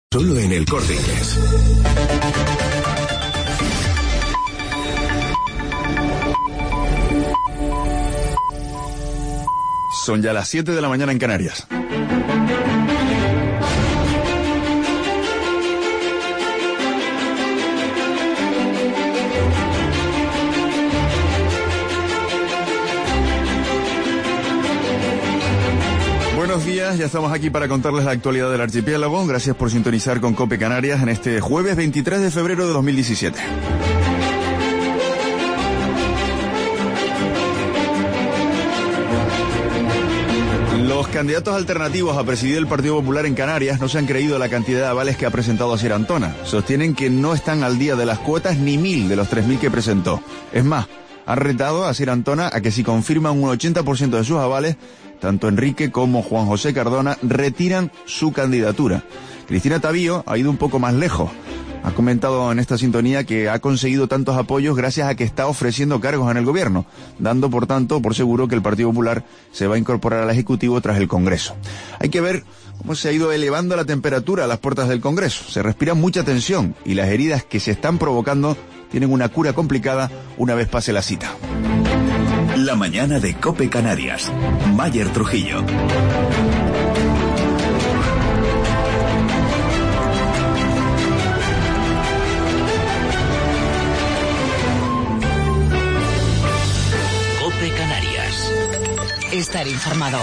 Solo en El Corte Inglés. Son ya las 7 de la mañana en Canarias. Buenos días, ya estamos aquí para contarles la actualidad del archipiélago. Gracias por sintonizar con COPE Canarias en este jueves 23 de febrero de 2017. Los candidatos alternativos a presidir el Partido Popular en Canarias no se han creído la cantidad de avales que ha presentado Asier Antona. Sostienen que no están al día de las cuotas ni 1.000 de los 3.000 que presentó. Es más, han retado a Asier Antona a que si confirman un 80% de sus avales, tanto Enrique como Juan José Cardona retiran su candidatura. Cristina Tavío ha ido un poco más lejos. Ha comentado en esta sintonía que ha conseguido tantos apoyos gracias a que está ofreciendo cargos en el gobierno, dando por tanto por seguro que el Partido Popular se va a incorporar al Ejecutivo tras el Congreso. Hay que ver cómo se ha ido elevando la temperatura a las puertas del Congreso. Se respira mucha tensión y las heridas que se están provocando tienen una cura complicada una vez pase la cita. La mañana de COPE Canarias. Mayer Trujillo. COPE Canarias. Estar informado.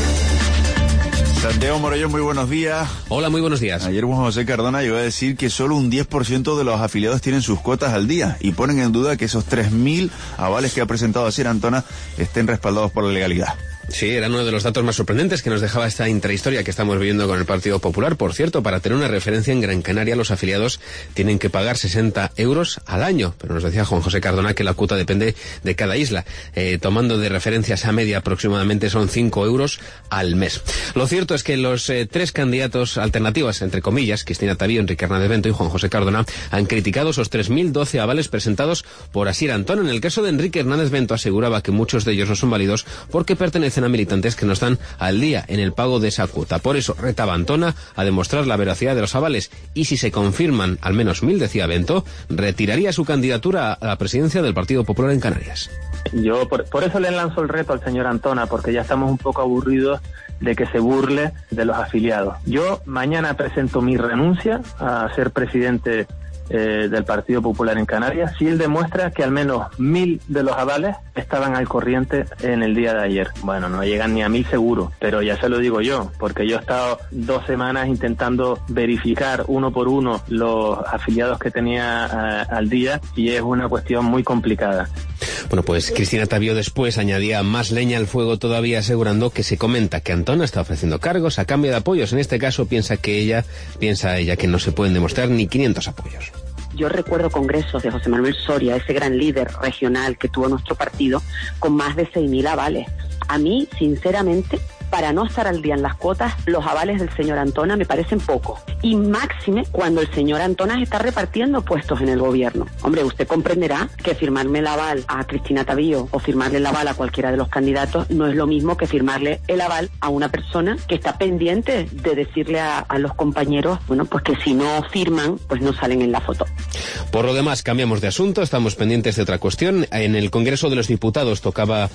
Santiago Morellón, muy buenos días. Hola, muy buenos días. Ayer Juan José Cardona llegó a decir que solo un 10% de los afiliados tienen sus cuotas al día y ponen en duda que esos 3.000 avales que ha presentado Asier Antona estén respaldados por la legalidad. Sí, era uno de los datos más sorprendentes que nos dejaba esta intrahistoria que estamos viviendo con el Partido Popular. Por cierto, para tener una referencia, en Gran Canaria los afiliados tienen que pagar 60 euros al año. Pero nos decía Juan José Cardona que la cuota depende de cada isla. Tomando de referencia esa media, aproximadamente son 5 euros al mes. Lo cierto es que los tres candidatos alternativos, entre comillas, Cristina Tavío, Enrique Hernández Bento y Juan José Cardona, han criticado esos 3.012 avales presentados por Asier Antona. En el caso de Enrique Hernández Bento aseguraba que muchos de ellos no son válidos porque pertenecen a militantes que no están al día en el pago de esa cuota. Por eso retaba a Antona a demostrar la veracidad de los avales y si se confirman al menos 1.000, decía Bento, retiraría su candidatura a la presidencia del Partido Popular en Canarias. Yo por eso le lanzo el reto al señor Antona, porque ya estamos un poco aburridos de que se burle de los afiliados. Yo mañana presento mi renuncia a ser presidente del Partido Popular en Canarias si él demuestra que al menos 1.000 de los avales estaban al corriente en el día de ayer. Bueno, no llegan ni a 1.000 seguro, pero ya se lo digo yo, porque yo he estado 2 semanas intentando verificar uno por uno los afiliados que tenía al día y es una cuestión muy complicada. Bueno, pues Cristina Tavío después añadía más leña al fuego todavía, asegurando que se comenta que Antona está ofreciendo cargos a cambio de apoyos. En este caso piensa ella que no se pueden demostrar ni 500 apoyos. Yo recuerdo congresos de José Manuel Soria, ese gran líder regional que tuvo nuestro partido, con más de 6.000 avales. A mí, sinceramente, para no estar al día en las cuotas, los avales del señor Antona me parecen pocos. Y máxime cuando el señor Antona está repartiendo puestos en el gobierno. Hombre, usted comprenderá que firmarme el aval a Cristina Tavío o firmarle el aval a cualquiera de los candidatos no es lo mismo que firmarle el aval a una persona que está pendiente de decirle a los compañeros, bueno, pues que si no firman, pues no salen en la foto. Por lo demás, cambiamos de asunto, estamos pendientes de otra cuestión. En el Congreso de los Diputados tocaba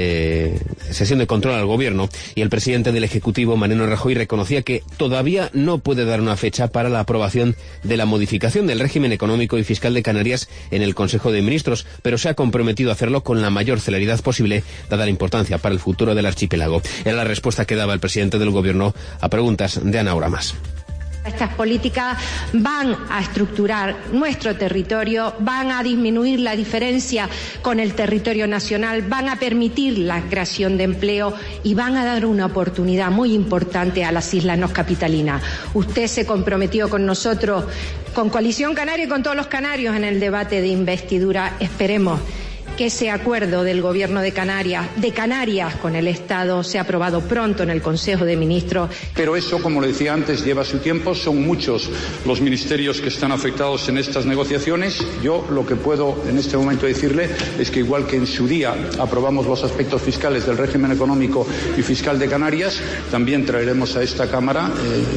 sesión de control al gobierno y el presidente del Ejecutivo, Mariano Rajoy, reconocía que todavía no puede dar una fecha para la aprobación de la modificación del régimen económico y fiscal de Canarias en el Consejo de Ministros, pero se ha comprometido a hacerlo con la mayor celeridad posible, dada la importancia para el futuro del archipiélago. Era la respuesta que daba el presidente del gobierno a preguntas de Ana Oramas. Estas políticas van a estructurar nuestro territorio, van a disminuir la diferencia con el territorio nacional, van a permitir la creación de empleo y van a dar una oportunidad muy importante a las islas no capitalinas. Usted se comprometió con nosotros, con Coalición Canaria y con todos los canarios en el debate de investidura. Esperemos que ese acuerdo del Gobierno de Canarias con el Estado sea aprobado pronto en el Consejo de Ministros. Pero eso, como le decía antes, lleva su tiempo. Son muchos los ministerios que están afectados en estas negociaciones. Yo lo que puedo en este momento decirle es que, igual que en su día aprobamos los aspectos fiscales del régimen económico y fiscal de Canarias, también traeremos a esta Cámara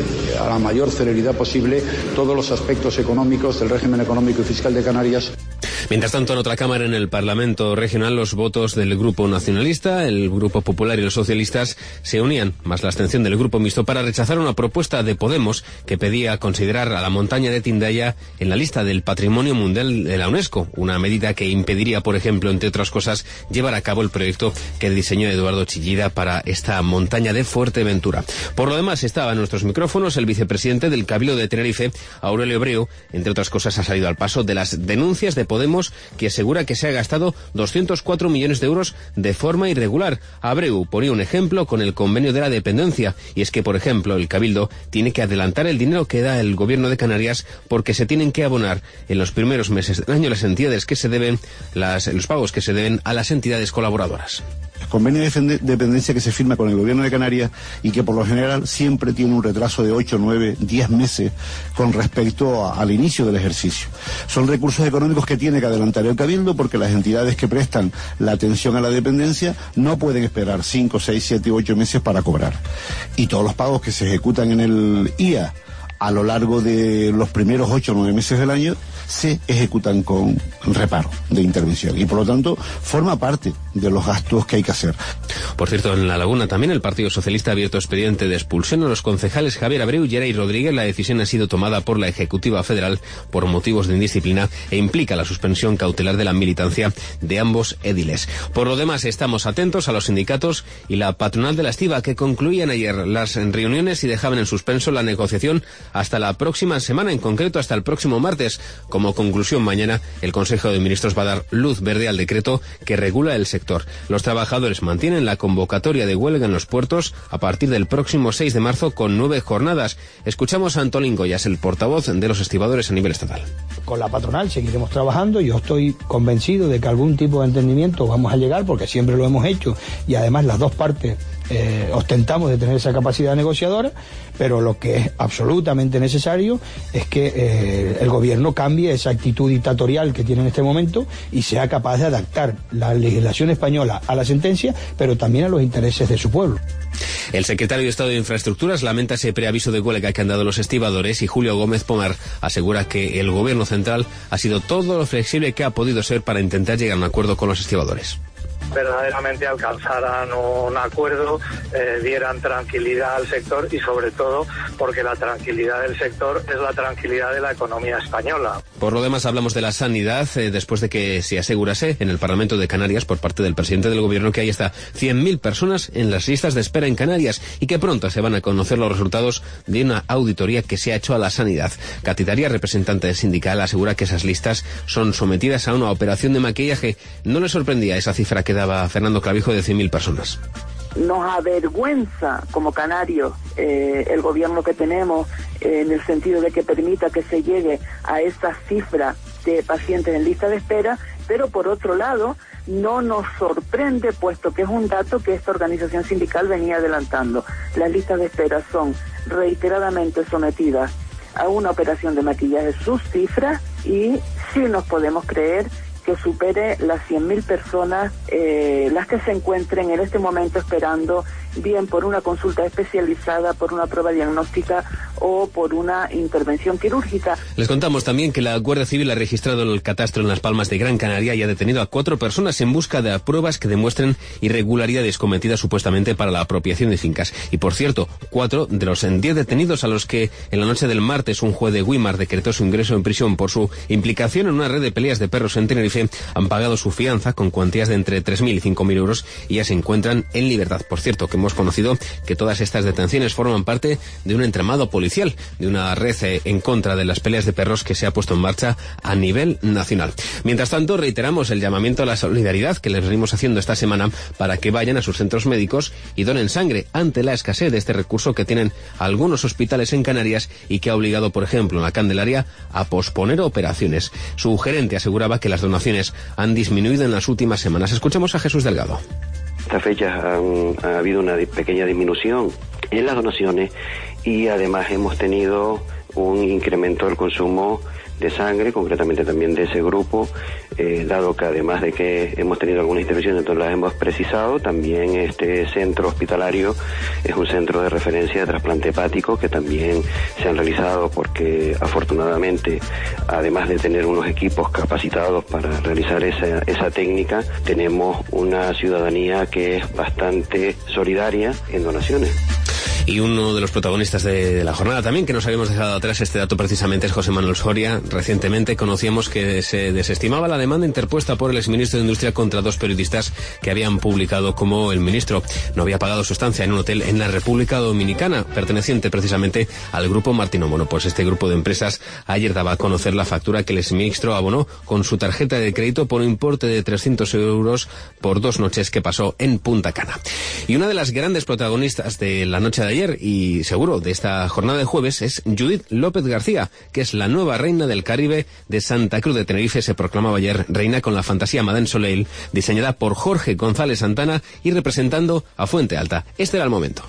a la mayor celeridad posible todos los aspectos económicos del régimen económico y fiscal de Canarias. Mientras tanto, en otra Cámara, en el Parlamento Regional, los votos del Grupo Nacionalista, el Grupo Popular y los socialistas se unían, más la abstención del Grupo Mixto, para rechazar una propuesta de Podemos que pedía considerar a la montaña de Tindaya en la lista del Patrimonio Mundial de la UNESCO, una medida que impediría, por ejemplo, entre otras cosas, llevar a cabo el proyecto que diseñó Eduardo Chillida para esta montaña de Fuerteventura. Por lo demás, estaba en nuestros micrófonos el vicepresidente del Cabildo de Tenerife, Aurelio Abreu. Entre otras cosas, ha salido al paso de las denuncias de Podemos, que asegura que se ha gastado 204 millones de euros de forma irregular. Abreu ponía un ejemplo con el convenio de la dependencia, y es que, por ejemplo, el Cabildo tiene que adelantar el dinero que da el Gobierno de Canarias porque se tienen que abonar en los primeros meses del año las entidades que se deben, los pagos que se deben a las entidades colaboradoras. Convenio de dependencia que se firma con el Gobierno de Canarias y que por lo general siempre tiene un retraso de 8, 9, 10 meses con respecto al inicio del ejercicio. Son recursos económicos que tiene que adelantar el Cabildo porque las entidades que prestan la atención a la dependencia no pueden esperar 5, 6, 7, 8 meses para cobrar. Y todos los pagos que se ejecutan en el IA a lo largo de los primeros 8 o 9 meses del año se ejecutan con reparo de intervención y por lo tanto forma parte de los gastos que hay que hacer. Por cierto, en La Laguna también el Partido Socialista ha abierto expediente de expulsión a los concejales Javier Abreu y Geray Rodríguez. La decisión ha sido tomada por la Ejecutiva Federal por motivos de indisciplina e implica la suspensión cautelar de la militancia de ambos ediles. Por lo demás, estamos atentos a los sindicatos y la patronal de la estiba, que concluían ayer las reuniones y dejaban en suspenso la negociación hasta la próxima semana, en concreto hasta el próximo martes. Como conclusión, mañana el Consejo de Ministros va a dar luz verde al decreto que regula el sector. Los trabajadores mantienen la convocatoria de huelga en los puertos a partir del próximo 6 de marzo con 9 jornadas. Escuchamos a Antolín Goyas, el portavoz de los estibadores a nivel estatal. Con la patronal seguiremos trabajando. Yo estoy convencido de que algún tipo de entendimiento vamos a llegar, porque siempre lo hemos hecho y además las dos partes ostentamos de tener esa capacidad negociadora, pero lo que es absolutamente necesario es que el gobierno cambie esa actitud dictatorial que tiene en este momento y sea capaz de adaptar la legislación española a la sentencia, pero también a los intereses de su pueblo. El secretario de Estado de Infraestructuras lamenta ese preaviso de huelga que han dado los estibadores y Julio Gómez Pomar asegura que el gobierno central ha sido todo lo flexible que ha podido ser para intentar llegar a un acuerdo con los estibadores. Verdaderamente alcanzaran un acuerdo, dieran tranquilidad al sector y sobre todo porque la tranquilidad del sector es la tranquilidad de la economía española. Por lo demás, hablamos de la sanidad después de que se asegurase en el Parlamento de Canarias por parte del presidente del gobierno que hay hasta 100.000 personas en las listas de espera en Canarias y que pronto se van a conocer los resultados de una auditoría que se ha hecho a la sanidad. Catitaria, representante sindical, asegura que esas listas son sometidas a una operación de maquillaje. No le sorprendía esa cifra que daba Fernando Clavijo de 100.000 personas. Nos avergüenza como canarios el gobierno que tenemos en el sentido de que permita que se llegue a esa cifra de pacientes en lista de espera, pero por otro lado no nos sorprende puesto que es un dato que esta organización sindical venía adelantando. Las listas de espera son reiteradamente sometidas a una operación de maquillaje sus cifras y sí nos podemos creer que supere las 100.000 personas las que se encuentren en este momento esperando bien por una consulta especializada, por una prueba diagnóstica o por una intervención quirúrgica. Les contamos también que la Guardia Civil ha registrado el catastro en Las Palmas de Gran Canaria y ha detenido a 4 personas en busca de pruebas que demuestren irregularidades cometidas supuestamente para la apropiación de fincas. Y por cierto, 4 de los 10 detenidos a los que en la noche del martes un juez de Güímar decretó su ingreso en prisión por su implicación en una red de peleas de perros en Tenerife han pagado su fianza con cuantías de entre 3.000 y 5.000 euros y ya se encuentran en libertad. Por cierto, que hemos hemos conocido que todas estas detenciones forman parte de un entramado policial, de una red en contra de las peleas de perros que se ha puesto en marcha a nivel nacional. Mientras tanto, reiteramos el llamamiento a la solidaridad que les venimos haciendo esta semana para que vayan a sus centros médicos y donen sangre ante la escasez de este recurso que tienen algunos hospitales en Canarias y que ha obligado, por ejemplo, en la Candelaria a posponer operaciones. Su gerente aseguraba que las donaciones han disminuido en las últimas semanas. Escuchemos a Jesús Delgado. Estas fechas ha habido una pequeña disminución en las donaciones y además hemos tenido un incremento del consumo de sangre, concretamente también de ese grupo, dado que además de que hemos tenido algunas intervenciones, entonces las hemos precisado, también este centro hospitalario es un centro de referencia de trasplante hepático que también se han realizado porque afortunadamente, además de tener unos equipos capacitados para realizar esa técnica, tenemos una ciudadanía que es bastante solidaria en donaciones. Y uno de los protagonistas de la jornada también, que nos habíamos dejado atrás este dato precisamente, es José Manuel Soria. Recientemente conocíamos que se desestimaba la demanda interpuesta por el exministro de Industria contra dos periodistas que habían publicado como el ministro no había pagado su estancia en un hotel en la República Dominicana, perteneciente precisamente al grupo Martino. Bueno, pues este grupo de empresas ayer daba a conocer la factura que el exministro abonó con su tarjeta de crédito por un importe de 300 euros por 2 noches que pasó en Punta Cana. Y una de las grandes protagonistas de la noche de ayer y seguro de esta jornada de jueves es Judith López García, que es la nueva reina del Caribe de Santa Cruz de Tenerife. Se proclamaba ayer reina con la fantasía Madame Soleil, diseñada por Jorge González Santana y representando a Fuente Alta. Este era el momento.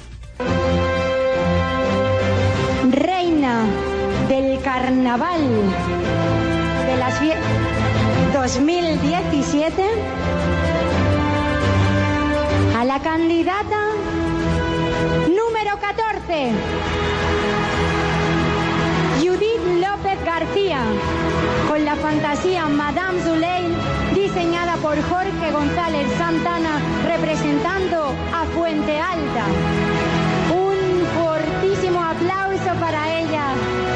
Reina del Carnaval de las 2017 a la candidata número 14, Judith López García, con la fantasía Madame Soleil, diseñada por Jorge González Santana, representando a Fuente Alta. Un fortísimo aplauso para ella.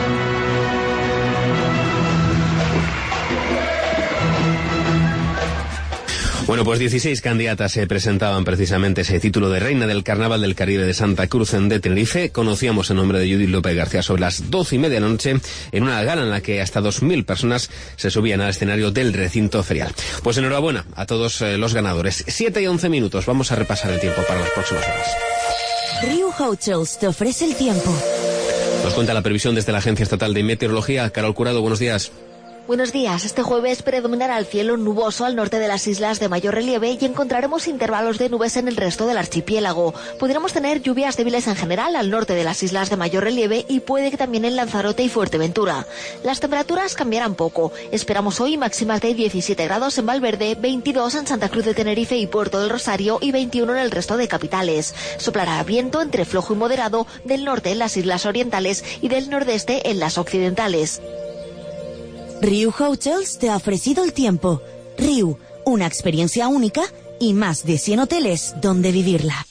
Bueno, pues 16 candidatas se presentaban precisamente ese título de Reina del Carnaval del Caribe de Santa Cruz de Tenerife. Conocíamos el nombre de Judith López García sobre las 12:30 de la noche en una gala en la que hasta 2.000 personas se subían al escenario del recinto ferial. Pues enhorabuena a todos los ganadores. 7:11. Vamos a repasar el tiempo para las próximas horas. Riu Hotels te ofrece el tiempo. Nos cuenta la previsión desde la Agencia Estatal de Meteorología. Carol Curado, buenos días. Buenos días. Este jueves predominará el cielo nuboso al norte de las islas de mayor relieve y encontraremos intervalos de nubes en el resto del archipiélago. Podremos tener lluvias débiles en general al norte de las islas de mayor relieve y puede que también en Lanzarote y Fuerteventura. Las temperaturas cambiarán poco. Esperamos hoy máximas de 17 grados en Valverde, 22 en Santa Cruz de Tenerife y Puerto del Rosario y 21 en el resto de capitales. Soplará viento entre flojo y moderado del norte en las islas orientales y del nordeste en las occidentales. Riu Hotels te ha ofrecido el tiempo. Riu, una experiencia única y más de 100 hoteles donde vivirla.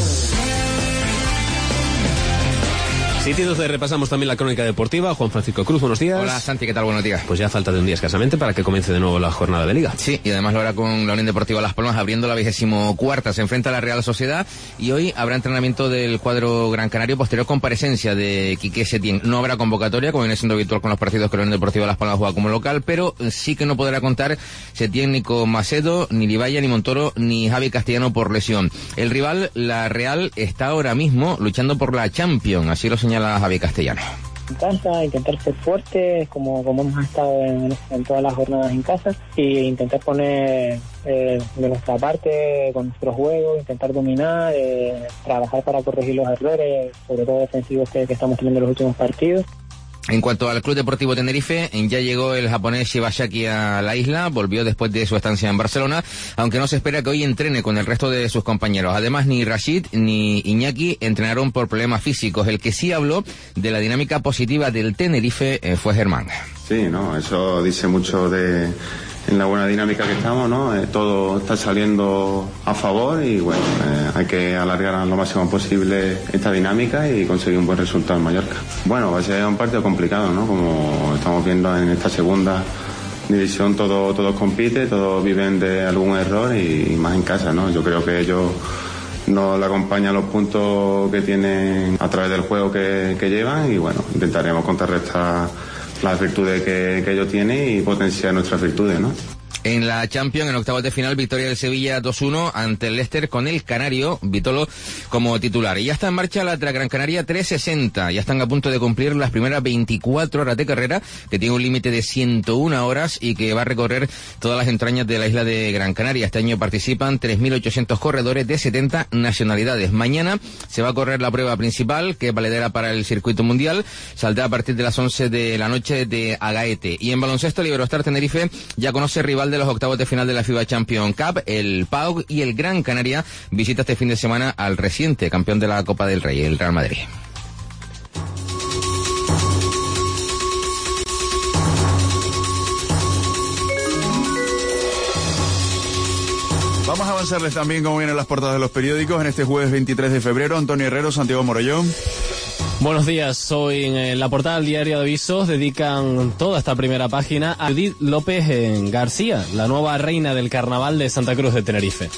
7:12 repasamos también la crónica deportiva. Juan Francisco Cruz, buenos días. Hola Santi, ¿qué tal? Buenos días. Pues ya falta de un día escasamente para que comience de nuevo la jornada de Liga. Sí, y además lo hará con la Unión Deportiva Las Palmas abriendo la 24ª. Se enfrenta a la Real Sociedad y hoy habrá entrenamiento del cuadro gran canario, posterior comparecencia de Quique Setién. No habrá convocatoria, como viene siendo habitual con los partidos que la Unión Deportiva Las Palmas juega como local, pero sí que no podrá contar Setién ni con Macedo, ni Libaya, ni Montoro, ni Javi Castellano por lesión. El rival, la Real, está ahora mismo luchando por la Champions, así lo señala Javi Castellano. En casa, intentar ser fuertes como hemos estado en todas las jornadas en casa e intentar poner de nuestra parte con nuestro juego, intentar dominar, trabajar para corregir los errores, sobre todo defensivos que estamos teniendo en los últimos partidos. En cuanto al Club Deportivo Tenerife, ya llegó el japonés Shibashaki a la isla, volvió después de su estancia en Barcelona, aunque no se espera que hoy entrene con el resto de sus compañeros. Además, ni Rashid ni Iñaki entrenaron por problemas físicos. El que sí habló de la dinámica positiva del Tenerife fue Germán. Sí, no, eso dice mucho en la buena dinámica que estamos, ¿no? Todo está saliendo a favor y bueno, hay que alargar lo máximo posible esta dinámica y conseguir un buen resultado en Mallorca. Bueno, va a ser un partido complicado, ¿no? Como estamos viendo en esta segunda división, todos compiten, todos viven de algún error y más en casa, ¿no? Yo creo que ellos no le acompañan los puntos que tienen a través del juego que llevan, y bueno, intentaremos contrarrestar las virtudes que ellos tienen y potenciar nuestras virtudes, ¿no? En la Champions, en octavos de final, victoria del Sevilla 2-1 ante el Leicester con el canario Vitolo como titular. Y ya está en marcha la Gran Canaria 360. Ya están a punto de cumplir las primeras 24 horas de carrera, que tiene un límite de 101 horas y que va a recorrer todas las entrañas de la isla de Gran Canaria. Este año participan 3.800 corredores de 70 nacionalidades. Mañana se va a correr la prueba principal, que es valedera para el circuito mundial. Saldrá a partir de las 11 de la noche de Agaete. Y en baloncesto, el Iberostar Tenerife ya conoce rival de los octavos de final de la FIBA Champions Cup, el PAOK, y el Gran Canaria visita este fin de semana al reciente campeón de la Copa del Rey, el Real Madrid. Vamos a avanzarles también cómo vienen las portadas de los periódicos en este jueves 23 de febrero. Antonio Herrero, Santiago Morollón. Buenos días. Hoy en la portada del Diario de Avisos dedican toda esta primera página a Judith López García, la nueva reina del carnaval de Santa Cruz de Tenerife.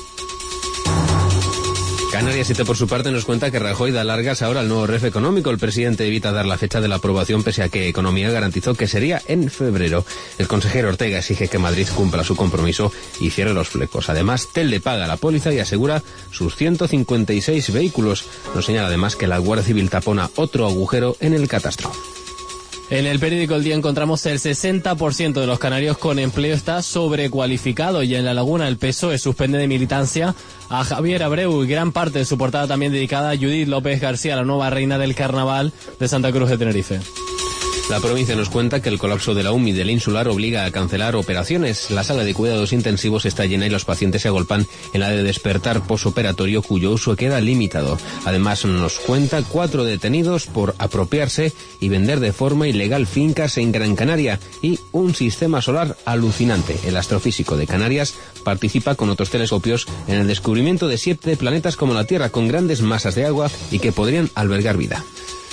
Canarias 7, por su parte, nos cuenta que Rajoy da largas ahora al nuevo REF económico. El presidente evita dar la fecha de la aprobación, pese a que Economía garantizó que sería en febrero. El consejero Ortega exige que Madrid cumpla su compromiso y cierre los flecos. Además, TEL le paga la póliza y asegura sus 156 vehículos. Nos señala además que la Guardia Civil tapona otro agujero en el catastro. En el periódico El Día encontramos el 60% de los canarios con empleo está sobrecualificado, y en La Laguna el PSOE suspende de militancia a Javier Abreu, y gran parte de su portada también dedicada a Judith López García, la nueva reina del carnaval de Santa Cruz de Tenerife. La provincia nos cuenta que el colapso de la UMI del Insular obliga a cancelar operaciones. La sala de cuidados intensivos está llena y los pacientes se agolpan en la de despertar posoperatorio, cuyo uso queda limitado. Además, nos cuenta 4 detenidos por apropiarse y vender de forma ilegal fincas en Gran Canaria, y un sistema solar alucinante. El astrofísico de Canarias participa con otros telescopios en el descubrimiento de 7 planetas como la Tierra, con grandes masas de agua y que podrían albergar vida.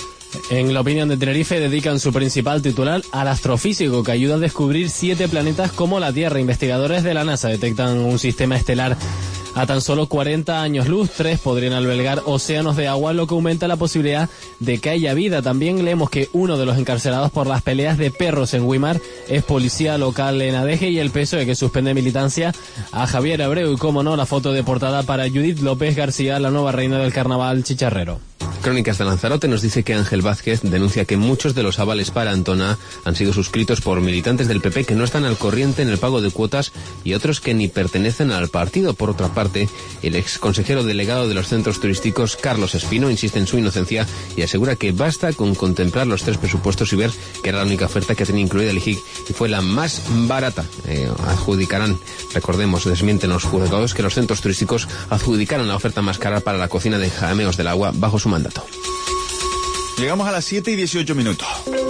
En La Opinión de Tenerife dedican su principal titular al astrofísico que ayuda a descubrir 7 planetas como la Tierra. Investigadores de la NASA detectan un sistema estelar a tan solo 40 años luz. 3 podrían albergar océanos de agua, lo que aumenta la posibilidad de que haya vida. También leemos que uno de los encarcelados por las peleas de perros en Güímar es policía local en Adeje, y el PSOE que suspende militancia a Javier Abreu. Y como no, la foto de portada para Judith López García, la nueva reina del carnaval chicharrero. Crónicas de Lanzarote nos dice que Ángel Vázquez denuncia que muchos de los avales para Antona han sido suscritos por militantes del PP que no están al corriente en el pago de cuotas y otros que ni pertenecen al partido. Por otra parte, el ex consejero delegado de los centros turísticos, Carlos Espino, insiste en su inocencia y asegura que basta con contemplar los 3 presupuestos y ver que era la única oferta que tenía incluida el IGIC y fue la más barata. Adjudicarán, recordemos, desmienten los juzgados que los centros turísticos adjudicaron la oferta más cara para la cocina de Jameos del Agua bajo su mandato. Llegamos a las 7:18.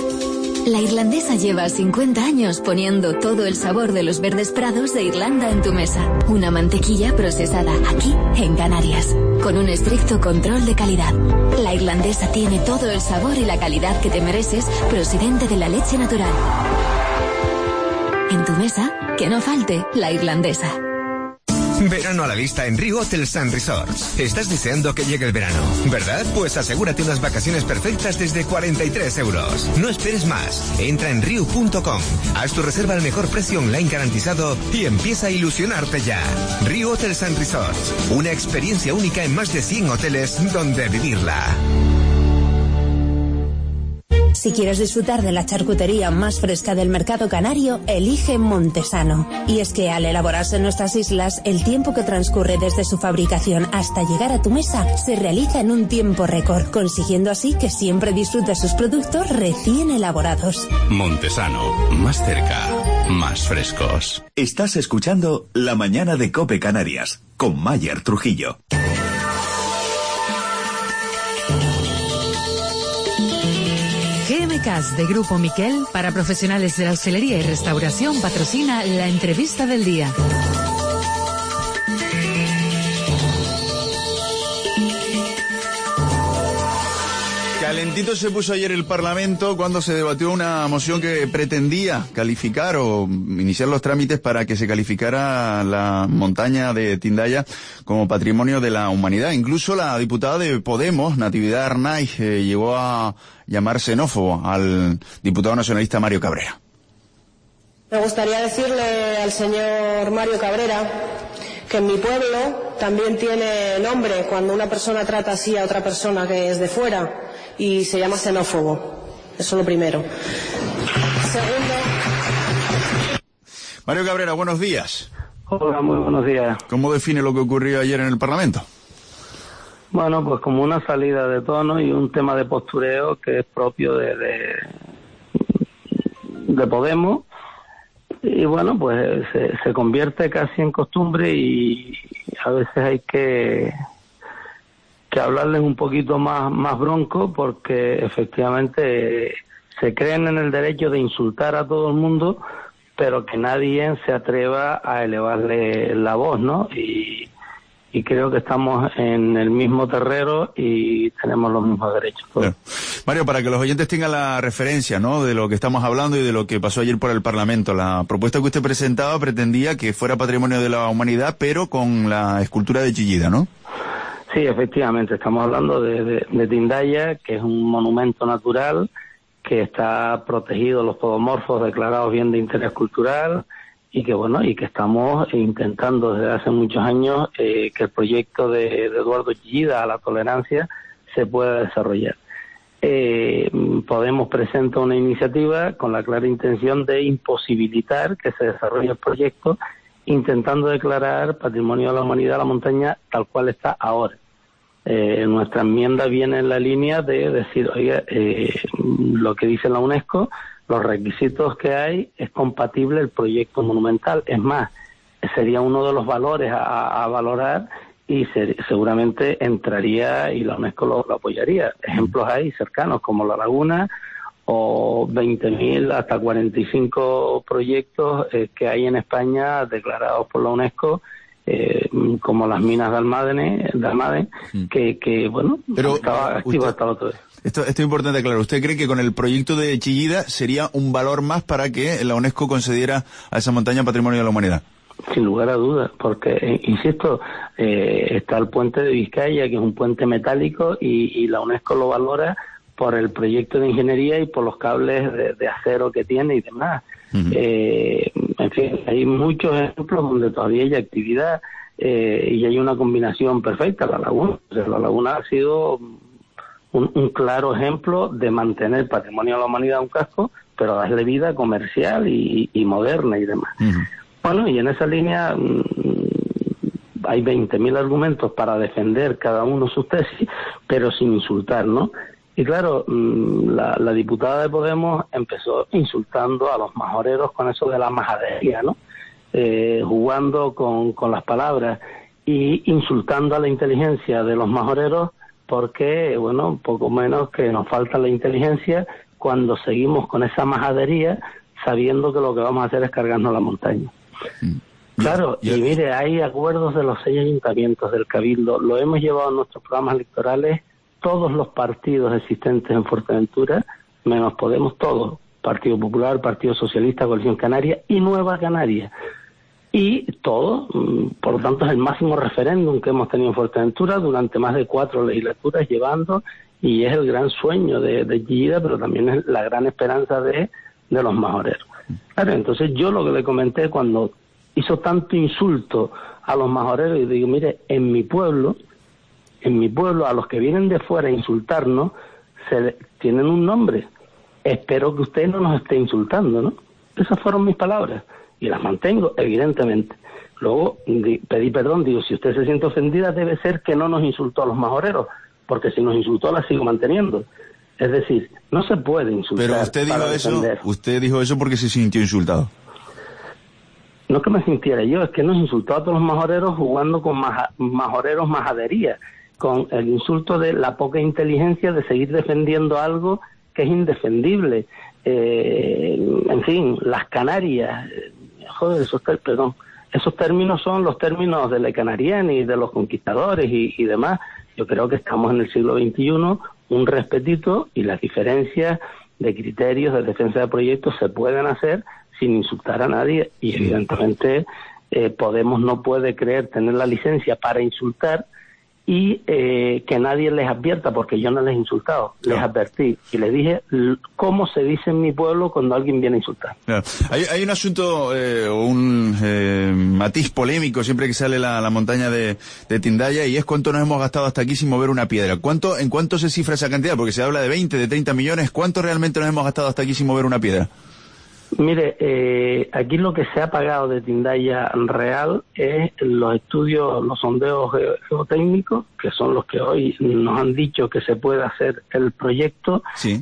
La Irlandesa lleva 50 años poniendo todo el sabor de los verdes prados de Irlanda en tu mesa. Una mantequilla procesada aquí, en Canarias, con un estricto control de calidad. La Irlandesa tiene todo el sabor y la calidad que te mereces, procedente de la leche natural. En tu mesa, que no falte la Irlandesa. Verano a la vista en Riu Hotels & Resorts. Estás deseando que llegue el verano, ¿verdad? Pues asegúrate unas vacaciones perfectas desde 43 euros. No esperes más. Entra en riu.com, haz tu reserva al mejor precio online garantizado y empieza a ilusionarte ya. Riu Hotels & Resorts. Una experiencia única en más de 100 hoteles donde vivirla. Si quieres disfrutar de la charcutería más fresca del mercado canario, elige Montesano. Y es que al elaborarse en nuestras islas, el tiempo que transcurre desde su fabricación hasta llegar a tu mesa se realiza en un tiempo récord, consiguiendo así que siempre disfrutes sus productos recién elaborados. Montesano, más cerca, más frescos. Estás escuchando La Mañana de COPE Canarias, con Mayer Trujillo. GMCAS de Grupo Miquel, para profesionales de la hostelería y restauración, patrocina la entrevista del día. Calentito se puso ayer el Parlamento cuando se debatió una moción que pretendía calificar o iniciar los trámites para que se calificara la montaña de Tindaya como patrimonio de la humanidad. Incluso la diputada de Podemos, Natividad Arnaiz, llegó a llamar xenófobo al diputado nacionalista Mario Cabrera. Me gustaría decirle al señor Mario Cabrera que en mi pueblo también tiene nombre cuando una persona trata así a otra persona que es de fuera, y se llama xenófobo. Eso es lo primero. Segundo. Mario Cabrera, buenos días. Hola, muy buenos días. ¿Cómo define lo que ocurrió ayer en el Parlamento? Bueno, pues como una salida de tono y un tema de postureo que es propio de Podemos. Y bueno, pues se convierte casi en costumbre y a veces hay que hablarles un poquito más bronco, porque efectivamente se creen en el derecho de insultar a todo el mundo, pero que nadie se atreva a elevarle la voz, ¿no? Y creo que estamos en el mismo terreno y tenemos los mismos derechos. Bueno, Mario, para que los oyentes tengan la referencia, ¿no?, de lo que estamos hablando y de lo que pasó ayer por el Parlamento, la propuesta que usted presentaba pretendía que fuera patrimonio de la humanidad, pero con la escultura de Chillida, ¿no? Sí, efectivamente, estamos hablando de Tindaya, que es un monumento natural que está protegido, los podomorfos declarados bien de interés cultural, y que bueno, y que estamos intentando desde hace muchos años que el proyecto de Eduardo Chillida a la tolerancia se pueda desarrollar. Podemos presentar una iniciativa con la clara intención de imposibilitar que se desarrolle el proyecto, intentando declarar patrimonio de la humanidad la montaña tal cual está ahora. Nuestra enmienda viene en la línea de decir, oiga, lo que dice la UNESCO, los requisitos que hay, es compatible el proyecto monumental. Es más, sería uno de los valores a valorar, y seguramente entraría y la UNESCO lo apoyaría. Ejemplos hay cercanos como La Laguna, o 20.000 hasta 45 proyectos que hay en España declarados por la UNESCO, como las minas de Almaden, que bueno, pero estaba activo hasta el otro día. Esto es importante, claro. ¿Usted cree que con el proyecto de Chillida sería un valor más para que la UNESCO concediera a esa montaña patrimonio de la humanidad? Sin lugar a dudas, porque, insisto, está el puente de Vizcaya, que es un puente metálico, y la UNESCO lo valora por el proyecto de ingeniería y por los cables de acero que tiene y demás. En fin, hay muchos ejemplos donde todavía hay actividad y hay una combinación perfecta. La Laguna, la Laguna ha sido un claro ejemplo de mantener patrimonio de la humanidad un casco, pero darle vida comercial y moderna y demás. Bueno, y en esa línea hay 20.000 argumentos para defender cada uno sus tesis, pero sin insultar, ¿no? Y claro, la diputada de Podemos empezó insultando a los majoreros con eso de la majadería, ¿no? Jugando con las palabras y insultando a la inteligencia de los majoreros, porque, bueno, poco menos que nos falta la inteligencia cuando seguimos con esa majadería, sabiendo que lo que vamos a hacer es cargarnos la montaña. Claro, y mire, hay acuerdos de los 6 ayuntamientos del Cabildo, lo hemos llevado en nuestros programas electorales, todos los partidos existentes en Fuerteventura, menos Podemos, todos, Partido Popular, Partido Socialista, Coalición Canaria y Nueva Canaria. Y todo, por lo tanto, es el máximo referéndum que hemos tenido en Fuerteventura durante más de 4 legislaturas llevando, y es el gran sueño de Chillida, pero también es la gran esperanza de los majoreros. Claro, entonces yo lo que le comenté cuando hizo tanto insulto a los majoreros, y digo, mire, en mi pueblo, a los que vienen de fuera a insultarnos, tienen un nombre. Espero que usted no nos esté insultando, ¿no? Esas fueron mis palabras, y las mantengo, evidentemente. Luego pedí perdón, digo, si usted se siente ofendida, debe ser que no nos insultó a los majoreros, porque si nos insultó, la sigo manteniendo. Es decir, no se puede insultar. Pero usted dijo eso porque se sintió insultado. No que me sintiera yo, es que nos insultó a todos los majoreros jugando con majoreros majadería, con el insulto de la poca inteligencia de seguir defendiendo algo que es indefendible. En fin, las Canarias, esos términos son los términos de Le Canarién y de los conquistadores y demás. Yo creo que estamos en el siglo XXI, un respetito, y las diferencias de criterios de defensa de proyectos se pueden hacer sin insultar a nadie, y evidentemente Podemos no puede creer tener la licencia para insultar y que nadie les advierta, porque yo no les he insultado, les advertí y les dije cómo se dice en mi pueblo cuando alguien viene a insultar. Claro. Hay un asunto, un matiz polémico siempre que sale la montaña de Tindaya, y es cuánto nos hemos gastado hasta aquí sin mover una piedra. ¿En cuánto se cifra esa cantidad? Porque se habla de 20, de 30 millones. ¿Cuánto realmente nos hemos gastado hasta aquí sin mover una piedra? Mire, aquí lo que se ha pagado de Tindaya real es los estudios, los sondeos geotécnicos, que son los que hoy nos han dicho que se puede hacer el proyecto, sí,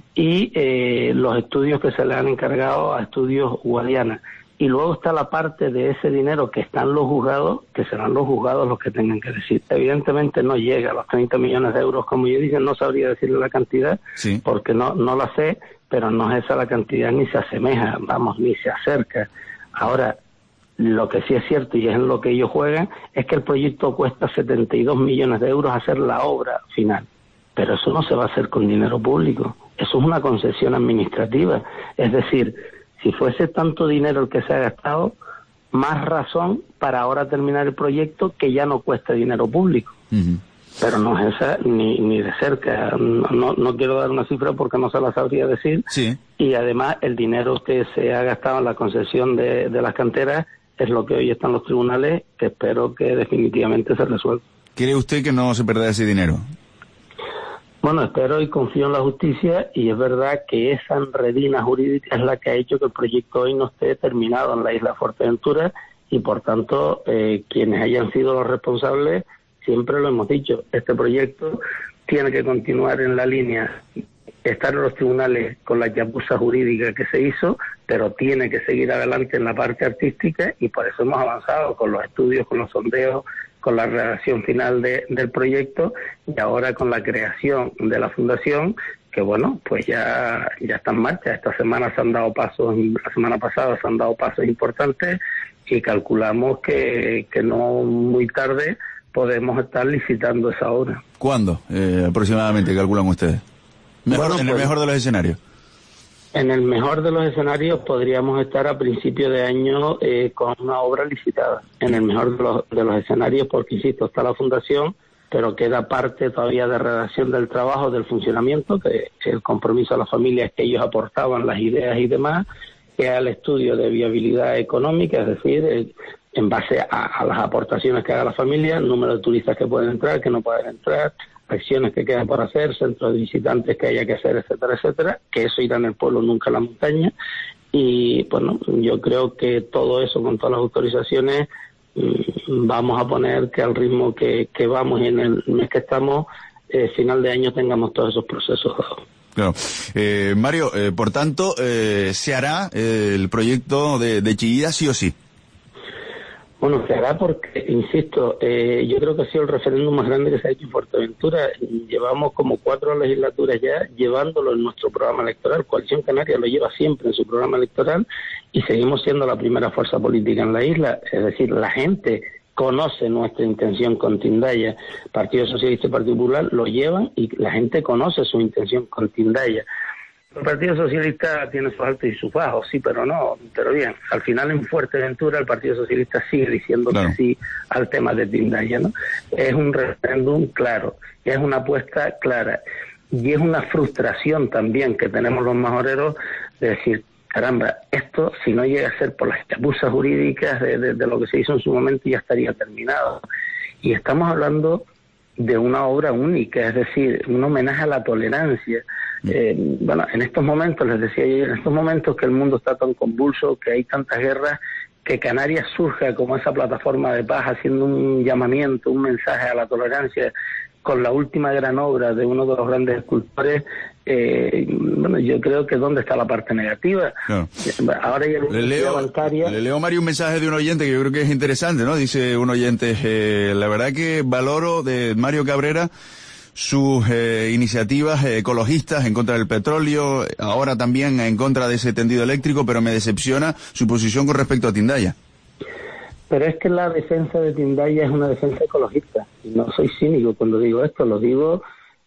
y los estudios que se le han encargado a Estudios Guadiana. Y luego está la parte de ese dinero que están los juzgados, que serán los juzgados los que tengan que decir. Evidentemente no llega a los 30 millones de euros, como yo dije, no sabría decirle la cantidad, sí, porque no la sé, pero no es esa la cantidad, ni se asemeja, vamos, ni se acerca. Ahora, lo que sí es cierto, y es en lo que ellos juegan, es que el proyecto cuesta 72 millones de euros hacer la obra final. Pero eso no se va a hacer con dinero público, eso es una concesión administrativa. Es decir, si fuese tanto dinero el que se ha gastado, más razón para ahora terminar el proyecto que ya no cuesta dinero público. Uh-huh. Pero no es esa ni de cerca. No quiero dar una cifra porque no se la sabría decir. Sí. Y además el dinero que se ha gastado en la concesión de las canteras es lo que hoy están los tribunales, que espero que definitivamente se resuelva. ¿Cree usted que no se perderá ese dinero? Bueno, espero y confío en la justicia, y es verdad que esa enredina jurídica es la que ha hecho que el proyecto hoy no esté terminado en la isla Fuerteventura, y por tanto quienes hayan sido los responsables, siempre lo hemos dicho, este proyecto tiene que continuar en la línea, estar en los tribunales con la chapuza jurídica que se hizo, pero tiene que seguir adelante en la parte artística, y por eso hemos avanzado con los estudios, con los sondeos, con la redacción final del proyecto, y ahora con la creación de la fundación, que bueno, pues ya está en marcha. Esta semana se han dado pasos, la semana pasada se han dado pasos importantes, y calculamos que no muy tarde podemos estar licitando esa obra. ¿Cuándo aproximadamente calculan ustedes? En el mejor de los escenarios. En el mejor de los escenarios podríamos estar a principio de año con una obra licitada. En el mejor de los escenarios, porque insisto, está la fundación, pero queda parte todavía de redacción del trabajo, del funcionamiento, que el compromiso a las familias que ellos aportaban, las ideas y demás, que al estudio de viabilidad económica, es decir, en base a las aportaciones que haga la familia, el número de turistas que pueden entrar, que no pueden entrar, acciones que quedan por hacer, centros de visitantes que haya que hacer, etcétera, etcétera, que eso irá en el pueblo, nunca en la montaña. Y bueno, yo creo que todo eso, con todas las autorizaciones, vamos a poner que al ritmo que vamos, y en el mes que estamos, final de año, tengamos todos esos procesos dados. Claro. Mario, por tanto, ¿se hará el proyecto de Chillida sí o sí? Bueno, se hará porque, insisto, yo creo que ha sido el referéndum más grande que se ha hecho en Fuerteventura. Llevamos como 4 legislaturas ya llevándolo en nuestro programa electoral. Coalición Canaria lo lleva siempre en su programa electoral, y seguimos siendo la primera fuerza política en la isla. Es decir, la gente conoce nuestra intención con Tindaya. Partido Socialista y Partido Popular lo llevan, y la gente conoce su intención con Tindaya. El Partido Socialista tiene sus altos y sus bajos, sí, pero bien, al final en Fuerteventura el Partido Socialista sigue diciendo que sí al tema de Tindaya, ¿no? Es un referéndum claro, es una apuesta clara, y es una frustración también que tenemos los majoreros de decir, caramba, esto si no llega a ser por las chapuzas jurídicas de lo que se hizo en su momento, ya estaría terminado. Y estamos hablando de una obra única, es decir, un homenaje a la tolerancia. Bueno, en estos momentos, les decía yo, en estos momentos que el mundo está tan convulso, que hay tantas guerras, que Canarias surja como esa plataforma de paz, haciendo un llamamiento, un mensaje a la tolerancia, con la última gran obra de uno de los grandes escultores. Bueno, yo creo que ¿dónde está la parte negativa? Claro. Ahora ya le leo, Mario, un mensaje de un oyente que yo creo que es interesante, ¿no? Dice un oyente, la verdad que valoro de Mario Cabrera sus iniciativas ecologistas en contra del petróleo, ahora también en contra de ese tendido eléctrico, pero me decepciona su posición con respecto a Tindaya. Pero es que la defensa de Tindaya es una defensa ecologista, y no soy cínico cuando digo esto, lo digo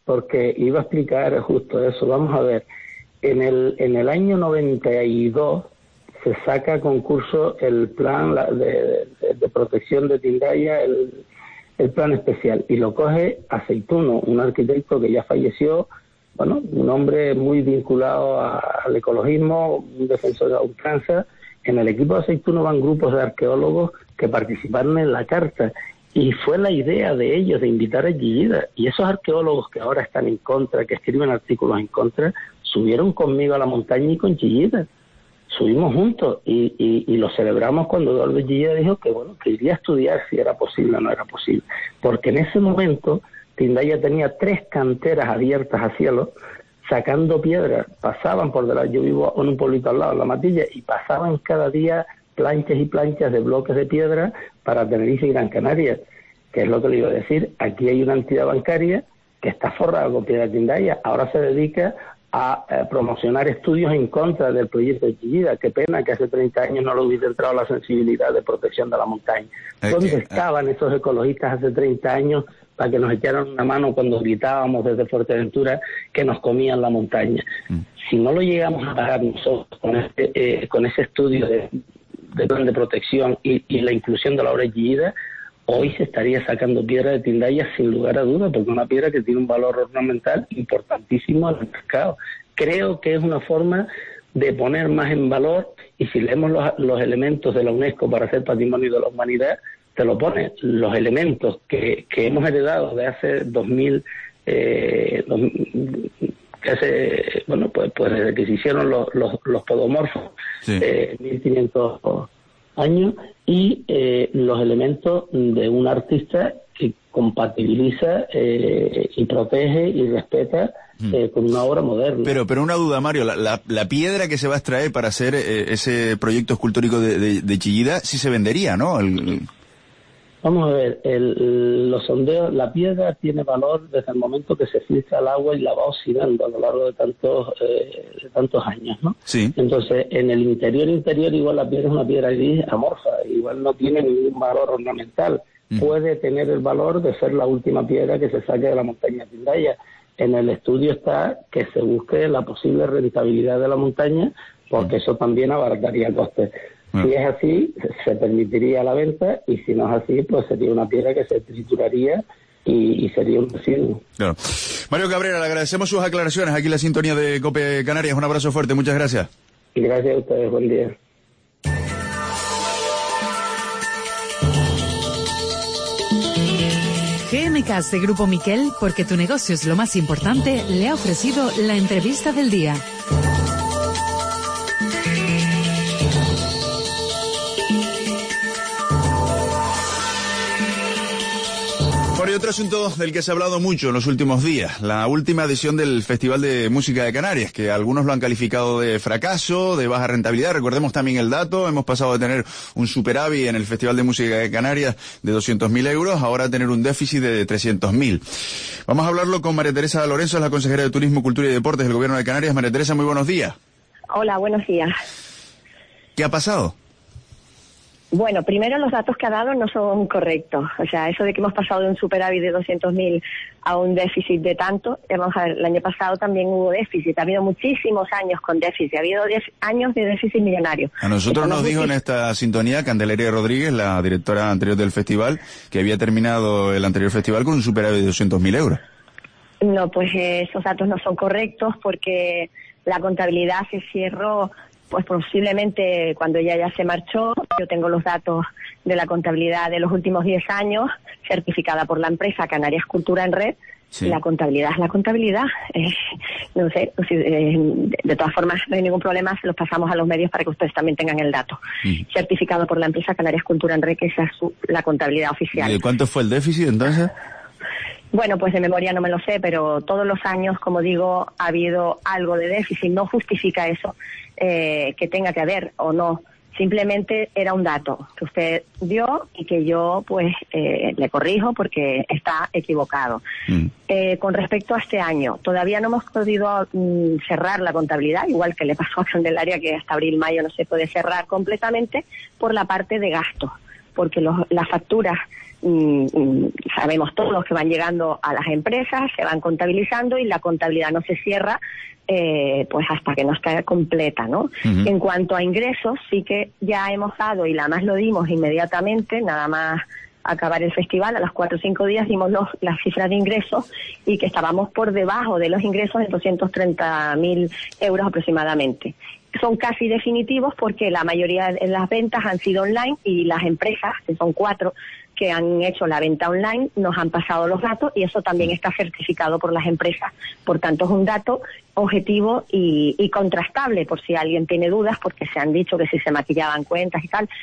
porque iba a explicar justo eso. Vamos a ver, en el año 92 se saca a concurso el plan de protección de Tindaya, el plan especial, y lo coge Aceituno, un arquitecto que ya falleció, bueno, un hombre muy vinculado al ecologismo, un defensor de la ultranza. En el equipo de Aceituno van grupos de arqueólogos que participaron en la carta, y fue la idea de ellos de invitar a Chillida, y esos arqueólogos que ahora están en contra, que escriben artículos en contra, subieron conmigo a la montaña y con Chillida. Subimos juntos y lo celebramos cuando Eduardo Chillida dijo que bueno, que iría a estudiar si era posible o no era posible, porque en ese momento Tindaya tenía 3 canteras abiertas a cielo, sacando piedras, pasaban por delante, yo vivo en un pueblito al lado, en La Matilla, y pasaban cada día planchas y planchas de bloques de piedra para Tenerife y Gran Canaria, que es lo que le iba a decir. Aquí hay una entidad bancaria que está forrada con piedra de Tindaya, ahora se dedica a promocionar estudios en contra del proyecto de Chillida. Qué pena que hace 30 años no le hubiese entrado la sensibilidad de protección de la montaña. ¿Dónde estaban esos ecologistas hace 30 años para que nos echaran una mano cuando gritábamos desde Fuerteventura que nos comían la montaña? Si no lo llegamos a pagar nosotros con ese estudio de plan de protección y la inclusión de la obra de Chillida, hoy se estaría sacando piedra de Tindaya sin lugar a dudas, porque es una piedra que tiene un valor ornamental importantísimo en el mercado. Creo que es una forma de poner más en valor, y si leemos los elementos de la UNESCO para hacer patrimonio de la humanidad, te lo pone, los elementos que hemos heredado de hace 2000, pues desde que se hicieron los podomorfos, sí. 1500 años, y los elementos de un artista que compatibiliza y protege y respeta con una obra moderna. Pero una duda, Mario, la piedra que se va a extraer para hacer ese proyecto escultórico de Chillida sí se vendería, ¿no? Vamos a ver, los sondeos, la piedra tiene valor desde el momento que se filtra el agua y la va oxidando a lo largo de tantos años, ¿no? Sí. Entonces, en el interior igual la piedra es una piedra gris amorfa, igual no tiene ningún valor ornamental. Puede tener el valor de ser la última piedra que se saque de la montaña de Tindaya. En el estudio está que se busque la posible rentabilidad de la montaña, porque eso también abarataría costes. Si es así, se permitiría la venta, y si no es así, pues sería una piedra que se trituraría y sería un residuo. Claro. Mario Cabrera, le agradecemos sus aclaraciones aquí en la sintonía de COPE Canarias. Un abrazo fuerte, muchas gracias. Y gracias a ustedes, buen día. GMK de Grupo Miquel, porque tu negocio es lo más importante, le ha ofrecido la entrevista del día. Por otro asunto del que se ha hablado mucho en los últimos días, la última edición del Festival de Música de Canarias, que algunos lo han calificado de fracaso, de baja rentabilidad. Recordemos también el dato, hemos pasado de tener un superávit en el Festival de Música de Canarias de 200.000 euros, ahora a tener un déficit de 300.000. Vamos a hablarlo con María Teresa Lorenzo, es la consejera de Turismo, Cultura y Deportes del Gobierno de Canarias. María Teresa, muy buenos días. Hola, buenos días. ¿Qué ha pasado? Bueno, primero los datos que ha dado no son correctos. O sea, eso de que hemos pasado de un superávit de 200.000 a un déficit de tanto, vamos a ver, el año pasado también hubo déficit, ha habido muchísimos años con déficit, ha habido 10 años de déficit millonario. A nosotros nos dijo en esta sintonía Candelaria Rodríguez, la directora anterior del festival, que había terminado el anterior festival con un superávit de 200.000 euros. No, pues esos datos no son correctos, porque la contabilidad se cerró pues posiblemente cuando ella ya se marchó. Yo tengo los datos de la contabilidad de los últimos 10 años, certificada por la empresa Canarias Cultura en Red. Sí. La contabilidad es la contabilidad. No sé, de todas formas no hay ningún problema, se los pasamos a los medios para que ustedes también tengan el dato. Certificado por la empresa Canarias Cultura en Red, que esa es la contabilidad oficial. ¿Y de cuánto fue el déficit entonces? Bueno, pues de memoria no me lo sé, pero todos los años, como digo, ha habido algo de déficit. No justifica eso que tenga que haber o no. Simplemente era un dato que usted dio y que yo pues le corrijo porque está equivocado. Con respecto a este año, todavía no hemos podido cerrar la contabilidad, igual que le pasó a Candelaria, que hasta abril-mayo no se puede cerrar completamente por la parte de gastos, porque las facturas sabemos todos que van llegando a las empresas, se van contabilizando y la contabilidad no se cierra pues hasta que no está completa, ¿no? En cuanto a ingresos, sí que ya hemos dado, y además lo dimos inmediatamente, nada más acabar el festival, a los 4 o 5 días dimos las cifras de ingresos, y que estábamos por debajo de los ingresos de 230.000 euros aproximadamente. Son casi definitivos porque la mayoría de las ventas han sido online, y las empresas, que son 4 que han hecho la venta online, nos han pasado los datos, y eso también está certificado por las empresas. Por tanto, es un dato objetivo y contrastable, por si alguien tiene dudas, porque se han dicho que si se maquillaban cuentas y tal.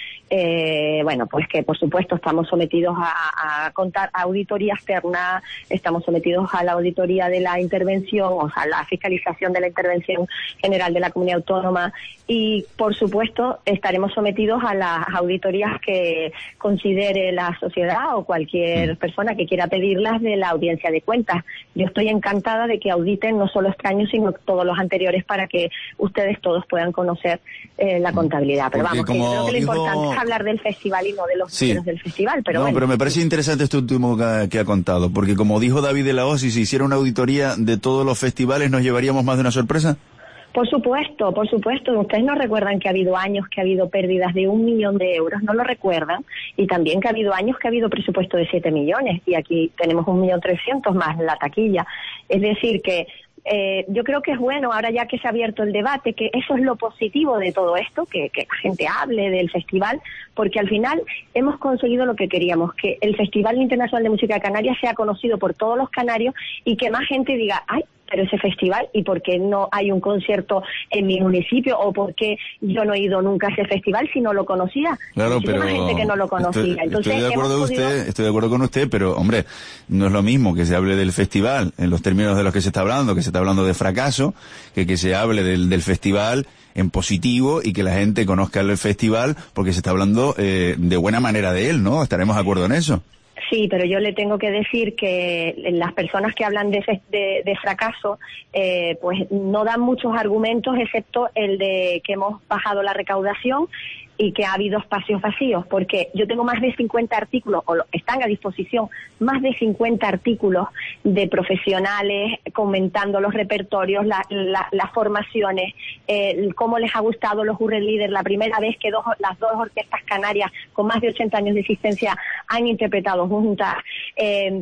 Bueno, pues que por supuesto estamos sometidos a contar auditoría externa, estamos sometidos a la auditoría de la intervención, o sea, la fiscalización de la intervención general de la comunidad autónoma, y por supuesto estaremos sometidos a las auditorías que considere la sociedad o cualquier persona que quiera pedirlas de la audiencia de cuentas. Yo estoy encantada de que auditen no solo este año, sino todos los anteriores, para que ustedes todos puedan conocer la contabilidad. Pero porque vamos, que yo creo que lo importante es hablar del festival y no de los números del festival. Pero no, bueno. pero me parece interesante esto último que ha contado, porque como dijo David de la Hoz, si se hiciera una auditoría de todos los festivales, ¿nos llevaríamos más de una sorpresa? Por supuesto, por supuesto. Ustedes no recuerdan que ha habido años que ha habido pérdidas de 1 millón de euros, no lo recuerdan, y también que ha habido años que ha habido presupuesto de 7 millones, y aquí tenemos 1.300.000 más la taquilla. Es decir que yo creo que es bueno, ahora ya que se ha abierto el debate, que eso es lo positivo de todo esto, que la gente hable del festival, porque al final hemos conseguido lo que queríamos, que el Festival Internacional de Música de Canarias sea conocido por todos los canarios, y que más gente diga, ay, pero ese festival, ¿y por qué no hay un concierto en mi municipio? ¿O por qué yo no he ido nunca a ese festival si no lo conocía? Claro, pero gente que no lo conocía. Entonces, estoy de acuerdo con usted, pero hombre, no es lo mismo que se hable del festival en los términos de los que se está hablando, que se está hablando de fracaso, que se hable del festival en positivo, y que la gente conozca el festival porque se está hablando de buena manera de él, ¿no? ¿Estaremos de acuerdo en eso? Sí, pero yo le tengo que decir que las personas que hablan de fracaso, pues no dan muchos argumentos, excepto el de que hemos bajado la recaudación y que ha habido espacios vacíos, porque yo tengo más de 50 artículos, o están a disposición más de 50 artículos de profesionales comentando los repertorios, las formaciones, cómo les ha gustado los Urrelíder, la primera vez que las dos orquestas canarias con más de 80 años de existencia han interpretado juntas, qué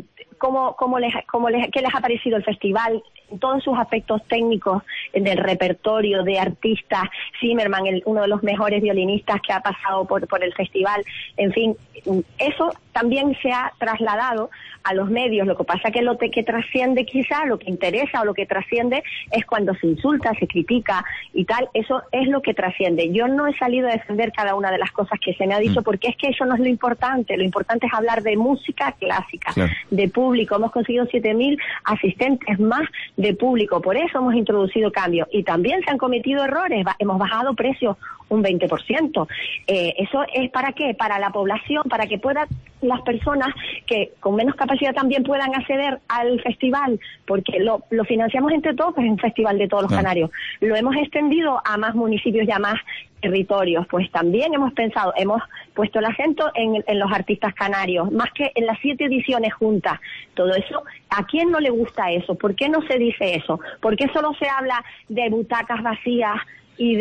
les ha parecido el festival, todos sus aspectos técnicos del repertorio de artistas, Zimmerman, uno de los mejores violinistas que ha pasado por el festival, en fin, eso también se ha trasladado a los medios. Lo que pasa que lo que trasciende quizá, lo que interesa o lo que trasciende es cuando se insulta, se critica y tal, eso es lo que trasciende. Yo no he salido a defender cada una de las cosas que se me ha dicho, porque es que eso no es lo importante es hablar de música clásica, de público. Hemos conseguido 7.000 asistentes más de público, por eso hemos introducido cambios, y también se han cometido errores, hemos bajado precios un 20%. ¿Eso es para qué? Para la población, para que puedan las personas que con menos capacidad también puedan acceder al festival, porque lo financiamos entre todos, pues es un festival de todos los canarios. Lo hemos extendido a más municipios y a más territorios, pues también hemos puesto el acento en los artistas canarios, más que en las 7 ediciones juntas. Todo eso, ¿a quién no le gusta eso? ¿Por qué no se dice eso? ¿Por qué solo se habla de butacas vacías y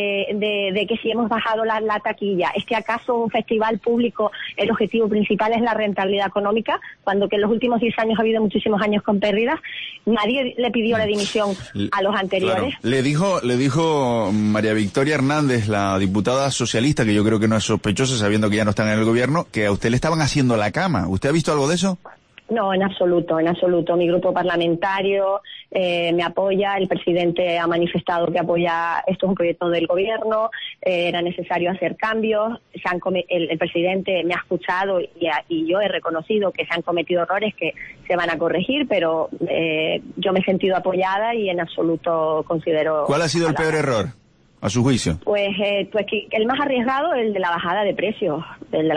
de que si hemos bajado la taquilla? ¿Es que acaso un festival público el objetivo principal es la rentabilidad económica, cuando que en los últimos 10 años ha habido muchísimos años con pérdidas? Nadie le pidió la dimisión a los anteriores. Claro. Le dijo María Victoria Hernández, la diputada socialista, que yo creo que no es sospechosa sabiendo que ya no están en el gobierno, que a usted le estaban haciendo la cama. ¿Usted ha visto algo de eso? No, en absoluto. Mi grupo parlamentario me apoya, el presidente ha manifestado que apoya, esto es un proyecto del gobierno, era necesario hacer cambios, el presidente me ha escuchado y yo he reconocido que se han cometido errores que se van a corregir, pero yo me he sentido apoyada y en absoluto considero... ¿Cuál ha sido el peor error, a su juicio? Pues el más arriesgado, el de la bajada de precios,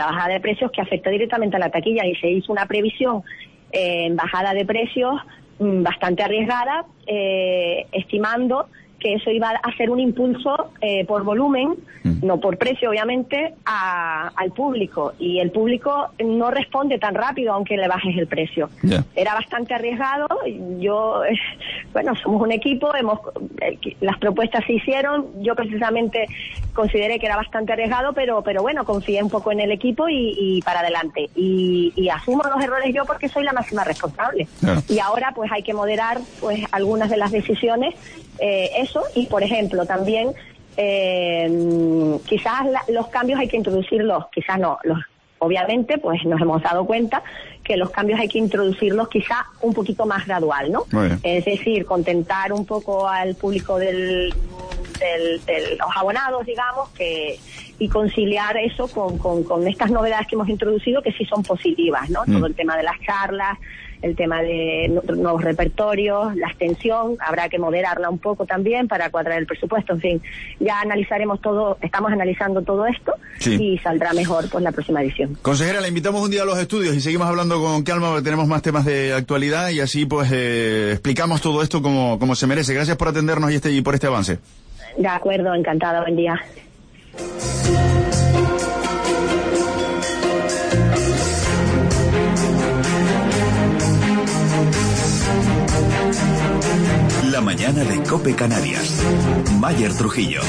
que afecta directamente a la taquilla, y se hizo una previsión en bajada de precios bastante arriesgada, estimando que eso iba a hacer un impulso por volumen, no por precio obviamente, al público, y el público no responde tan rápido aunque le bajes el precio. Era bastante arriesgado. Yo, bueno, somos un equipo, las propuestas se hicieron, yo precisamente consideré que era bastante arriesgado, pero bueno, confié un poco en el equipo y para adelante, y asumo los errores yo porque soy la máxima responsable. Y ahora pues hay que moderar pues algunas de las decisiones, eso, y por ejemplo también quizás los cambios hay que introducirlos, quizás no, obviamente pues nos hemos dado cuenta que los cambios hay que introducirlos quizá un poquito más gradual, ¿no? Es decir, contentar un poco al público de los abonados, digamos, y conciliar eso con estas novedades que hemos introducido, que sí son positivas, ¿no? Todo el tema de las charlas, el tema de nuevos repertorios, la extensión, habrá que moderarla un poco también para cuadrar el presupuesto, en fin, ya analizaremos todo, estamos analizando todo esto, y saldrá mejor pues la próxima edición. Consejera, le invitamos un día a los estudios y seguimos hablando con calma, porque tenemos más temas de actualidad y así pues explicamos todo esto como se merece. Gracias por atendernos y por este avance. De acuerdo, encantada, buen día. La mañana de COPE Canarias. Mayer Trujillo.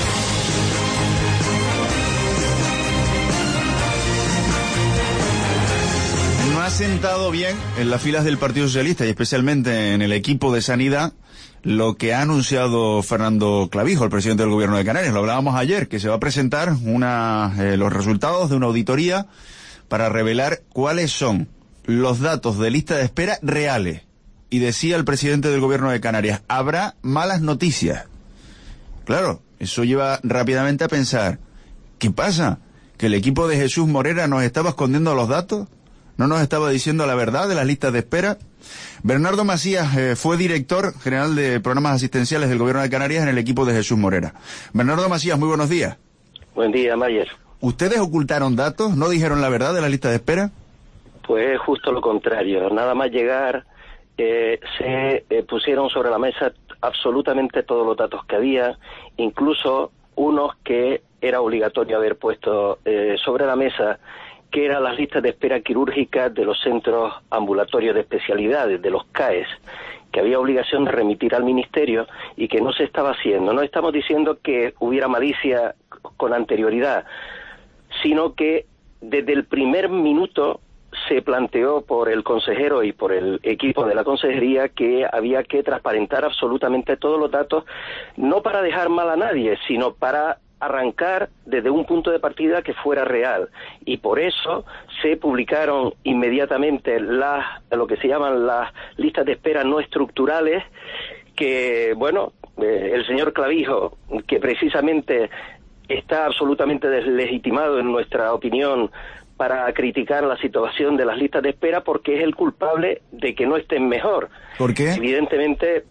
No ha sentado bien en las filas del Partido Socialista y especialmente en el equipo de Sanidad lo que ha anunciado Fernando Clavijo, el presidente del Gobierno de Canarias. Lo hablábamos ayer, que se va a presentar los resultados de una auditoría para revelar cuáles son los datos de lista de espera reales. Y decía el presidente del Gobierno de Canarias, habrá malas noticias. Claro, eso lleva rápidamente a pensar, ¿qué pasa? ¿Que el equipo de Jesús Morera nos estaba escondiendo los datos? ¿No nos estaba diciendo la verdad de las listas de espera? Bernardo Macías fue director general de programas asistenciales del Gobierno de Canarias en el equipo de Jesús Morera. Bernardo Macías, muy buenos días. Buen día, Mayer. ¿Ustedes ocultaron datos? ¿No dijeron la verdad de las listas de espera? Pues justo lo contrario. Nada más llegar, se pusieron sobre la mesa absolutamente todos los datos que había, incluso unos que era obligatorio haber puesto sobre la mesa, que eran las listas de espera quirúrgicas de los centros ambulatorios de especialidades, de los CAES, que había obligación de remitir al Ministerio y que no se estaba haciendo. No estamos diciendo que hubiera malicia con anterioridad, sino que desde el primer minuto se planteó por el consejero y por el equipo de la consejería que había que transparentar absolutamente todos los datos, no para dejar mal a nadie, sino para arrancar desde un punto de partida que fuera real, y por eso se publicaron inmediatamente lo que se llaman las listas de espera no estructurales, que bueno, el señor Clavijo, que precisamente está absolutamente deslegitimado en nuestra opinión para criticar la situación de las listas de espera, porque es el culpable de que no estén mejor. ¿Por qué? Evidentemente,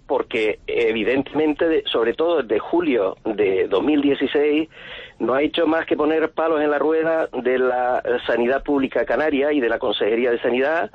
sobre todo desde julio de 2016, no ha hecho más que poner palos en la rueda de la sanidad pública canaria y de la Consejería de Sanidad.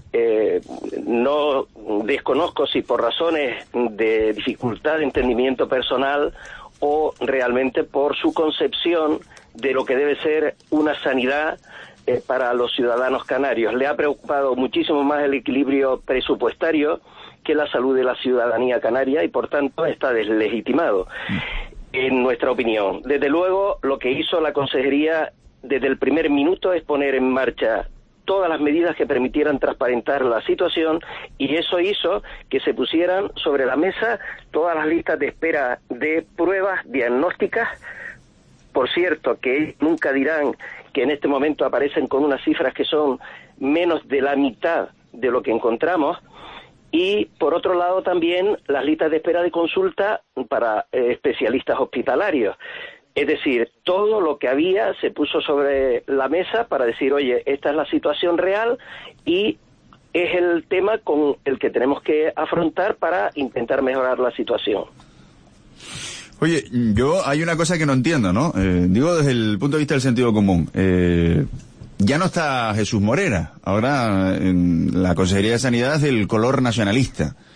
No desconozco si por razones de dificultad de entendimiento personal o realmente por su concepción de lo que debe ser una sanidad para los ciudadanos canarios. Le ha preocupado muchísimo más el equilibrio presupuestario que la salud de la ciudadanía canaria y por tanto está deslegitimado, en nuestra opinión. Desde luego, lo que hizo la consejería desde el primer minuto es poner en marcha todas las medidas que permitieran transparentar la situación, y eso hizo que se pusieran sobre la mesa todas las listas de espera de pruebas diagnósticas. Por cierto, que nunca dirán que en este momento aparecen con unas cifras que son menos de la mitad de lo que encontramos, y por otro lado también las listas de espera de consulta para especialistas hospitalarios. Es decir, todo lo que había se puso sobre la mesa para decir, oye, esta es la situación real y es el tema con el que tenemos que afrontar para intentar mejorar la situación. Oye, hay una cosa que no entiendo, ¿no? Digo desde el punto de vista del sentido común. Ya no está Jesús Morera. Ahora en la Consejería de Sanidad es del color nacionalista.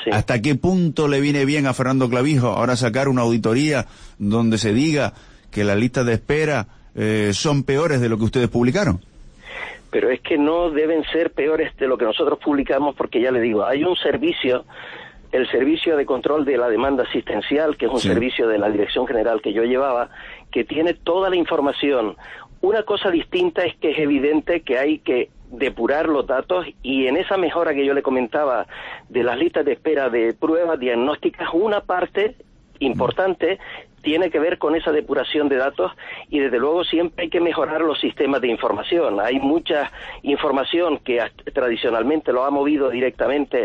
Sí. ¿Hasta qué punto le viene bien a Fernando Clavijo ahora sacar una auditoría donde se diga que las listas de espera son peores de lo que ustedes publicaron? Pero es que no deben ser peores de lo que nosotros publicamos, porque ya le digo, hay un servicio, el Servicio de Control de la Demanda Asistencial, que es un servicio de la Dirección General que yo llevaba, que tiene toda la información. Una cosa distinta es que es evidente que hay que depurar los datos, y en esa mejora que yo le comentaba de las listas de espera de pruebas diagnósticas, una parte importante tiene que ver con esa depuración de datos, y desde luego siempre hay que mejorar los sistemas de información. Hay mucha información que tradicionalmente lo ha movido directamente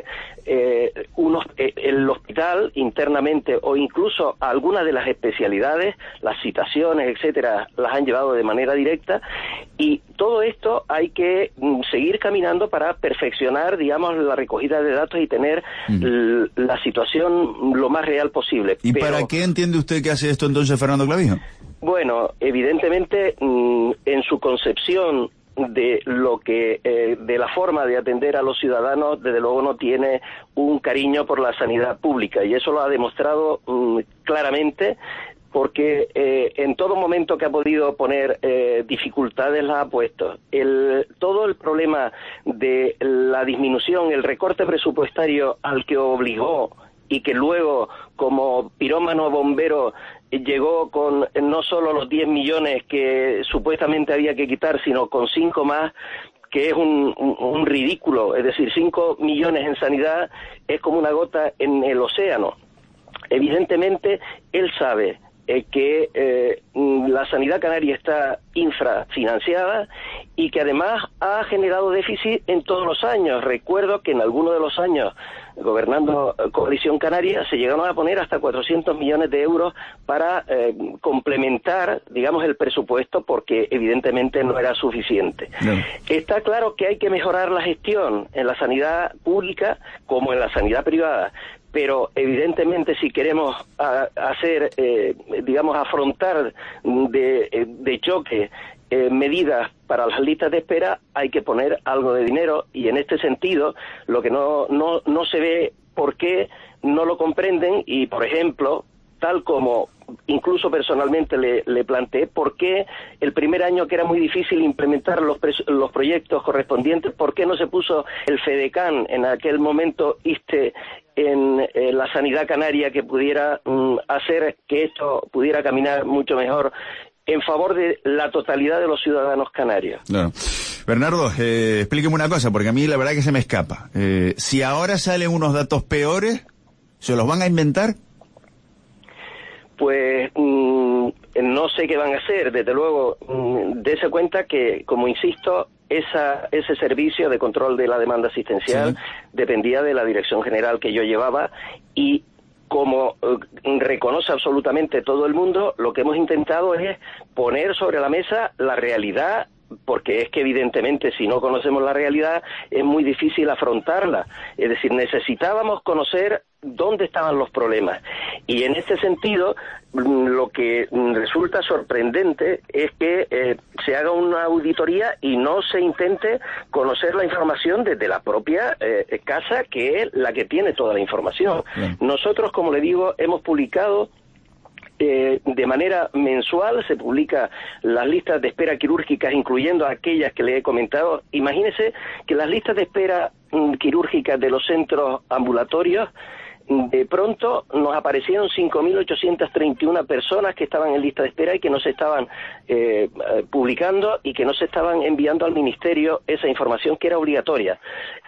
el hospital internamente, o incluso algunas de las especialidades, las citaciones, etcétera, las han llevado de manera directa, y todo esto hay que seguir caminando para perfeccionar, digamos, la recogida de datos y tener la situación lo más real posible. ¿Y para qué entiende usted que hace esto entonces Fernando Clavijo? Bueno, evidentemente en su concepción de lo que de la forma de atender a los ciudadanos, desde luego no tiene un cariño por la sanidad pública, y eso lo ha demostrado claramente, porque en todo momento que ha podido poner dificultades las ha puesto. Todo el problema de la disminución, el recorte presupuestario al que obligó, y que luego, como pirómano bombero, llegó con no solo los 10 millones que supuestamente había que quitar, sino con 5 más, que es un ridículo. Es decir, 5 millones en sanidad es como una gota en el océano. Evidentemente, él sabe que la sanidad canaria está infrafinanciada, y que además ha generado déficit en todos los años. Recuerdo que en algunos de los años, gobernando Coalición Canaria, se llegaron a poner hasta 400 millones de euros para complementar, digamos, el presupuesto, porque evidentemente no era suficiente. No. Está claro que hay que mejorar la gestión en la sanidad pública como en la sanidad privada, pero evidentemente si queremos afrontar de choque medidas para las listas de espera, hay que poner algo de dinero, y en este sentido lo que no se ve por qué no lo comprenden, y por ejemplo, tal como incluso personalmente le planteé, por qué el primer año, que era muy difícil implementar los proyectos correspondientes, por qué no se puso el FEDECAN en aquel momento en la sanidad canaria, que pudiera hacer que esto pudiera caminar mucho mejor en favor de la totalidad de los ciudadanos canarios. Claro. Bernardo, explíqueme una cosa, porque a mí la verdad que se me escapa. Si ahora salen unos datos peores, ¿se los van a inventar? Pues no sé qué van a hacer. Desde luego, dése cuenta que, como insisto, ese servicio de control de la demanda asistencial dependía de la Dirección General que yo llevaba, y como reconoce absolutamente todo el mundo, lo que hemos intentado es poner sobre la mesa la realidad, porque es que evidentemente si no conocemos la realidad es muy difícil afrontarla. Es decir, necesitábamos conocer dónde estaban los problemas, y en este sentido lo que resulta sorprendente es que se haga una auditoría y no se intente conocer la información desde la propia casa, que es la que tiene toda la información. Nosotros, como le digo, hemos publicado de manera mensual, se publica las listas de espera quirúrgicas, incluyendo aquellas que le he comentado. Imagínese que las listas de espera quirúrgicas de los centros ambulatorios, de pronto nos aparecieron 5.831 personas que estaban en lista de espera y que no se estaban publicando, y que no se estaban enviando al Ministerio esa información que era obligatoria.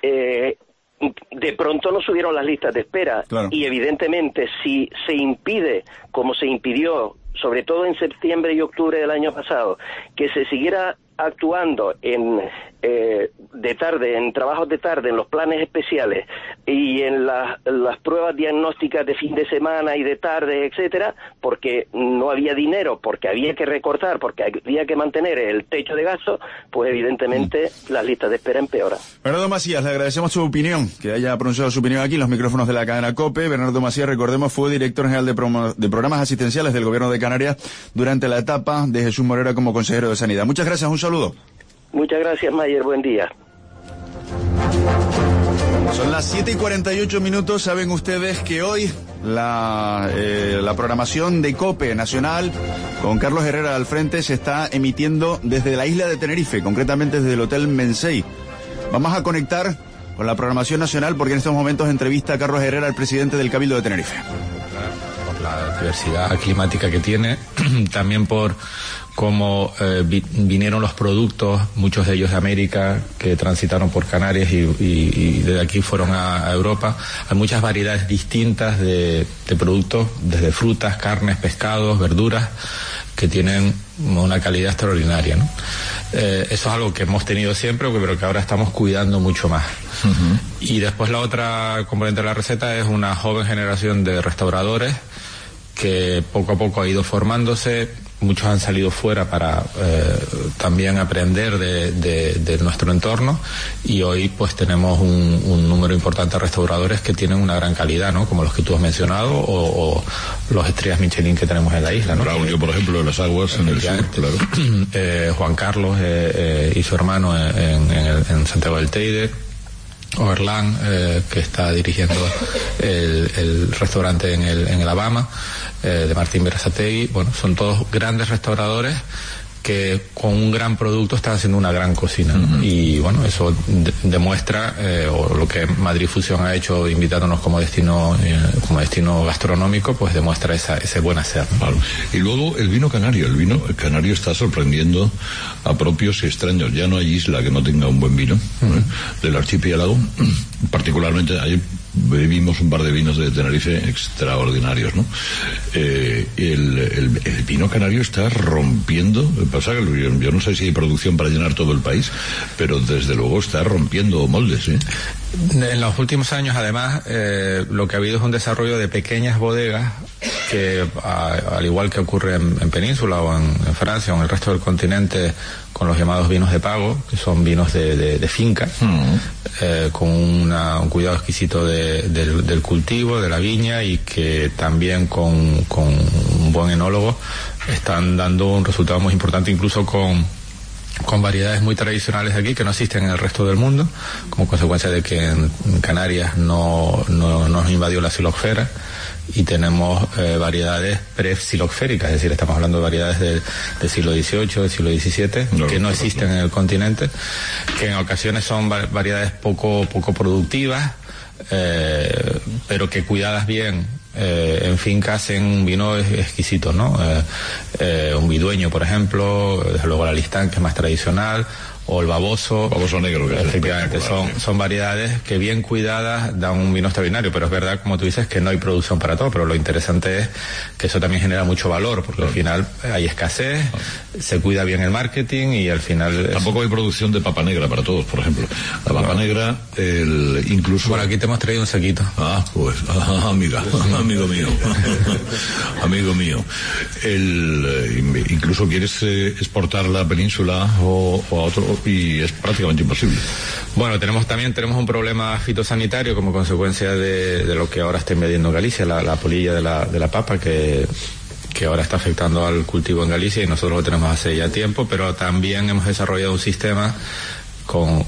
De pronto no subieron las listas de espera, claro. Y evidentemente si se impide, como se impidió sobre todo en septiembre y octubre del año pasado, que se siguiera actuando en trabajos de tarde, en los planes especiales y en las pruebas diagnósticas de fin de semana y de tarde, etcétera, porque no había dinero, porque había que recortar, porque había que mantener el techo de gasto, pues evidentemente las listas de espera empeoran. Bernardo Macías, le agradecemos su opinión, que haya pronunciado su opinión aquí en los micrófonos de la cadena COPE. Bernardo Macías, recordemos, fue director general de programas asistenciales del Gobierno de Canarias durante la etapa de Jesús Morera como consejero de Sanidad. Muchas gracias, un saludo. Muchas gracias, Mayer, buen día. Son las 7:48. Saben ustedes que hoy la programación de COPE Nacional, con Carlos Herrera al frente, se está emitiendo desde la isla de Tenerife, concretamente desde el Hotel Mensei. Vamos a conectar con la programación nacional porque en estos momentos entrevista a Carlos Herrera, el presidente del Cabildo de Tenerife. Por la diversidad climática que tiene, también por cómo vinieron los productos, muchos de ellos de América, que transitaron por Canarias y desde aquí fueron a Europa. Hay muchas variedades distintas de productos, desde frutas, carnes, pescados, verduras, que tienen una calidad extraordinaria, ¿no? Eso es algo que hemos tenido siempre, pero que ahora estamos cuidando mucho más. Uh-huh. Y después la otra componente de la receta es una joven generación de restauradores que poco a poco ha ido formándose. Muchos han salido fuera para también aprender de nuestro entorno, y hoy pues tenemos un número importante de restauradores que tienen una gran calidad, ¿no? Como los que tú has mencionado o los estrellas Michelin que tenemos en la isla, ¿no? Braulio, por ejemplo, de las aguas en el sur, claro. Juan Carlos y su hermano en Santiago del Teide. Overland, que está dirigiendo el restaurante en el Alabama, de Martín Berasategui. Bueno, son todos grandes restauradores que con un gran producto están haciendo una gran cocina, ¿no? Uh-huh. Y bueno, eso demuestra, o lo que Madrid Fusión ha hecho invitándonos como destino gastronómico, pues demuestra ese buen hacer, ¿no? Claro. Y luego el vino canario está sorprendiendo a propios y extraños. Ya no hay isla que no tenga un buen vino, uh-huh, del archipiélago. Particularmente ayer bebimos un par de vinos de Tenerife extraordinarios, ¿no? El vino canario está rompiendo. Pasa que yo no sé si hay producción para llenar todo el país, pero desde luego está rompiendo moldes, ¿eh? En los últimos años, además, lo que ha habido es un desarrollo de pequeñas bodegas que, al igual que ocurre en Península o en Francia o en el resto del continente, con los llamados vinos de pago, que son vinos de finca, con un cuidado exquisito del cultivo, de la viña, y que también con un buen enólogo están dando un resultado muy importante, incluso con variedades muy tradicionales de aquí que no existen en el resto del mundo, como consecuencia de que en Canarias no nos invadió la xilosfera, y tenemos variedades pre-xilosféricas, es decir, estamos hablando de variedades del siglo XVIII, del siglo XVII, que no existen en el continente, que en ocasiones son variedades poco productivas, pero que cuidadas bien en finca hacen un vino exquisito, ¿no? Un vidueño, por ejemplo, desde luego el Alistán, que es más tradicional, o el baboso negro, que efectivamente son variedades que bien cuidadas dan un vino extraordinario. Pero es verdad, como tú dices, que no hay producción para todo, pero lo interesante es que eso también genera mucho valor, porque al final hay escasez, se cuida bien el marketing, y al final tampoco hay producción de papa negra para todos, por ejemplo. La papa negra, incluso... Bueno, aquí te hemos traído un sequito. Pues, amigo mío. Amigo mío. Incluso quieres exportar la península o a otro, y es prácticamente imposible. Bueno, tenemos un problema fitosanitario como consecuencia de lo que ahora está invadiendo Galicia, la polilla de la papa, que ahora está afectando al cultivo en Galicia, y nosotros lo tenemos hace ya tiempo, pero también hemos desarrollado un sistema con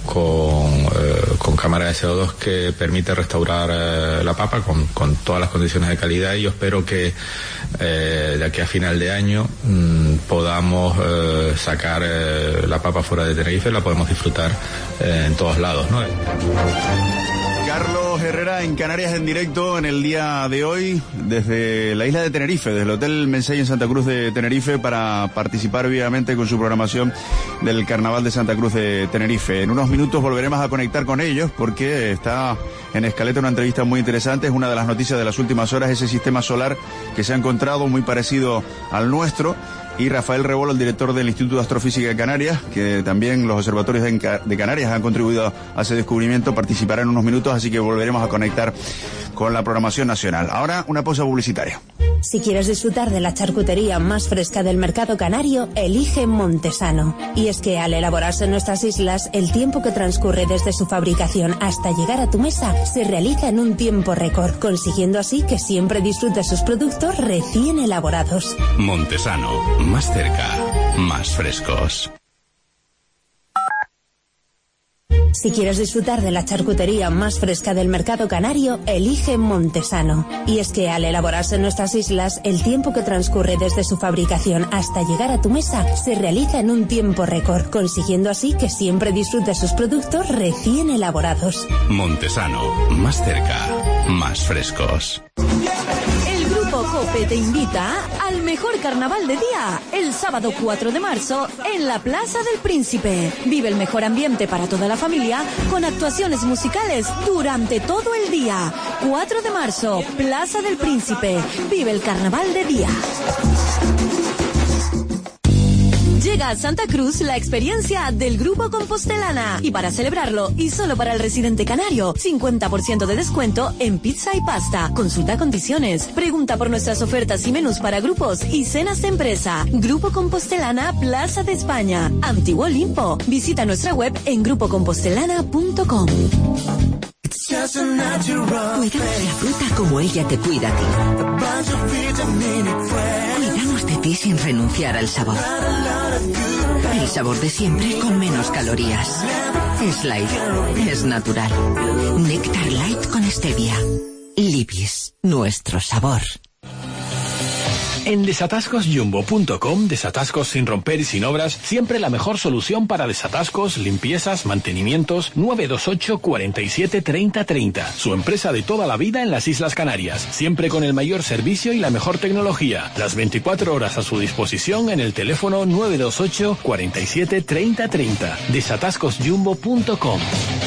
cámara de CO2 que permite restaurar la papa con todas las condiciones de calidad, y yo espero que de aquí a final de año podamos sacar la papa fuera de Tenerife, la podemos disfrutar en todos lados, ¿no? Carlos Herrera en Canarias en directo en el día de hoy desde la isla de Tenerife, desde el Hotel Mensei en Santa Cruz de Tenerife, para participar vivamente con su programación del Carnaval de Santa Cruz de Tenerife. En unos minutos volveremos a conectar con ellos porque está en escaleta una entrevista muy interesante. Es una de las noticias de las últimas horas, ese sistema solar que se ha encontrado muy parecido al nuestro. Y Rafael Rebolo, el director del Instituto de Astrofísica de Canarias, que también los observatorios de Canarias han contribuido a ese descubrimiento, participará en unos minutos, así que volveremos a conectar con la programación nacional. Ahora, una pausa publicitaria. Si quieres disfrutar de la charcutería más fresca del mercado canario, elige Montesano. Y es que al elaborarse en nuestras islas, el tiempo que transcurre desde su fabricación hasta llegar a tu mesa se realiza en un tiempo récord, consiguiendo así que siempre disfrutes sus productos recién elaborados. Montesano, más cerca, más frescos. Si quieres disfrutar de la charcutería más fresca del mercado canario, elige Montesano. Y es que al elaborarse en nuestras islas, el tiempo que transcurre desde su fabricación hasta llegar a tu mesa se realiza en un tiempo récord, consiguiendo así que siempre disfrutes sus productos recién elaborados. Montesano, más cerca, más frescos. El Grupo COPE te invita al mejor carnaval de día, el sábado 4 de marzo, en la Plaza del Príncipe. Vive el mejor ambiente para toda la familia, con actuaciones musicales durante todo el día. 4 de marzo, Plaza del Príncipe. Vive el carnaval de día. Llega a Santa Cruz la experiencia del Grupo Compostelana. Y para celebrarlo, y solo para el residente canario, 50% de descuento en pizza y pasta. Consulta condiciones. Pregunta por nuestras ofertas y menús para grupos y cenas de empresa. Grupo Compostelana, Plaza de España. Antiguo Olimpo. Visita nuestra web en grupocompostelana.com. Cuidamos la fruta como ella te cuida a ti. Cuidamos de ti sin renunciar al sabor. El sabor de siempre con menos calorías. Es light, es natural. Néctar light con stevia. Libis, nuestro sabor. En desatascosjumbo.com, desatascos sin romper y sin obras, siempre la mejor solución para desatascos, limpiezas, mantenimientos. 928 47 30 30. Su empresa de toda la vida en las Islas Canarias, siempre con el mayor servicio y la mejor tecnología. Las 24 horas a su disposición en el teléfono 928 47 30 30. desatascosjumbo.com.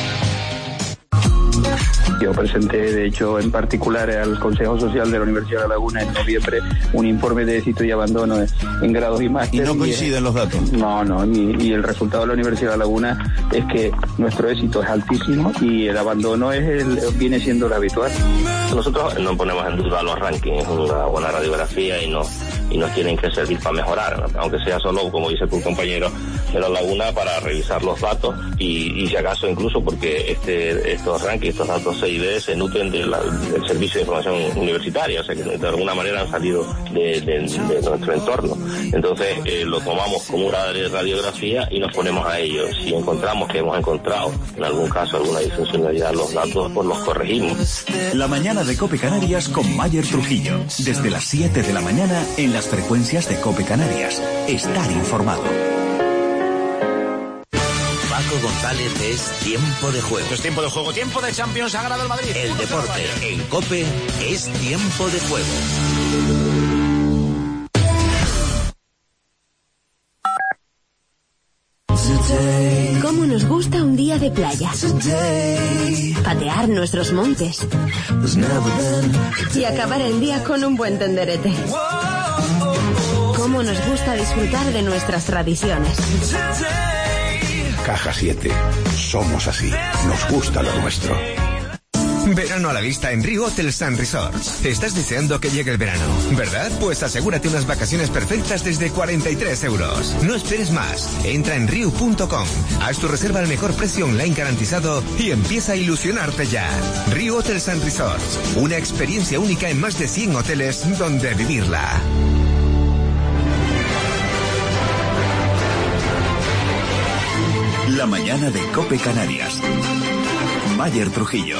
Yo presenté, de hecho, en particular al Consejo Social de la Universidad de La Laguna en noviembre un informe de éxito y abandono en grados y másteres. ¿Y no coinciden los datos? No, y el resultado de la Universidad de La Laguna es que nuestro éxito es altísimo y el abandono viene siendo lo habitual. Nosotros no ponemos en duda los rankings, es una buena radiografía y nos tienen que servir para mejorar, aunque sea solo, como dice tu compañero de La Laguna, para revisar los datos y si acaso incluso porque estos rankings, estos datos C y D se nutren del servicio de información universitaria, o sea que de alguna manera han salido de nuestro entorno. Entonces lo tomamos como una radiografía y nos ponemos a ello. Si encontramos que hemos encontrado en algún caso alguna disfuncionalidad en los datos, pues los corregimos. La mañana de COPE Canarias con Mayer Trujillo, desde las 7 de la mañana en las frecuencias de COPE Canarias. Estar informado. Paco González es Tiempo de Juego. Es tiempo de juego, tiempo de Champions, ha ganado el Madrid. El deporte en COPE es Tiempo de Juego. ¿Cómo nos gusta un día de playa? Patear nuestros montes y acabar el día con un buen tenderete. ¿Cómo nos gusta disfrutar de nuestras tradiciones? Caja 7. Somos así. Nos gusta lo nuestro. Verano a la vista en Rio Hotels & Resorts. Estás deseando que llegue el verano, ¿verdad? Pues asegúrate unas vacaciones perfectas desde 43 euros. No esperes más. Entra en riu.com. Haz tu reserva al mejor precio online garantizado y empieza a ilusionarte ya. Rio Hotels & Resorts. Una experiencia única en más de 100 hoteles donde vivirla. La mañana de COPE Canarias. Mayer Trujillo.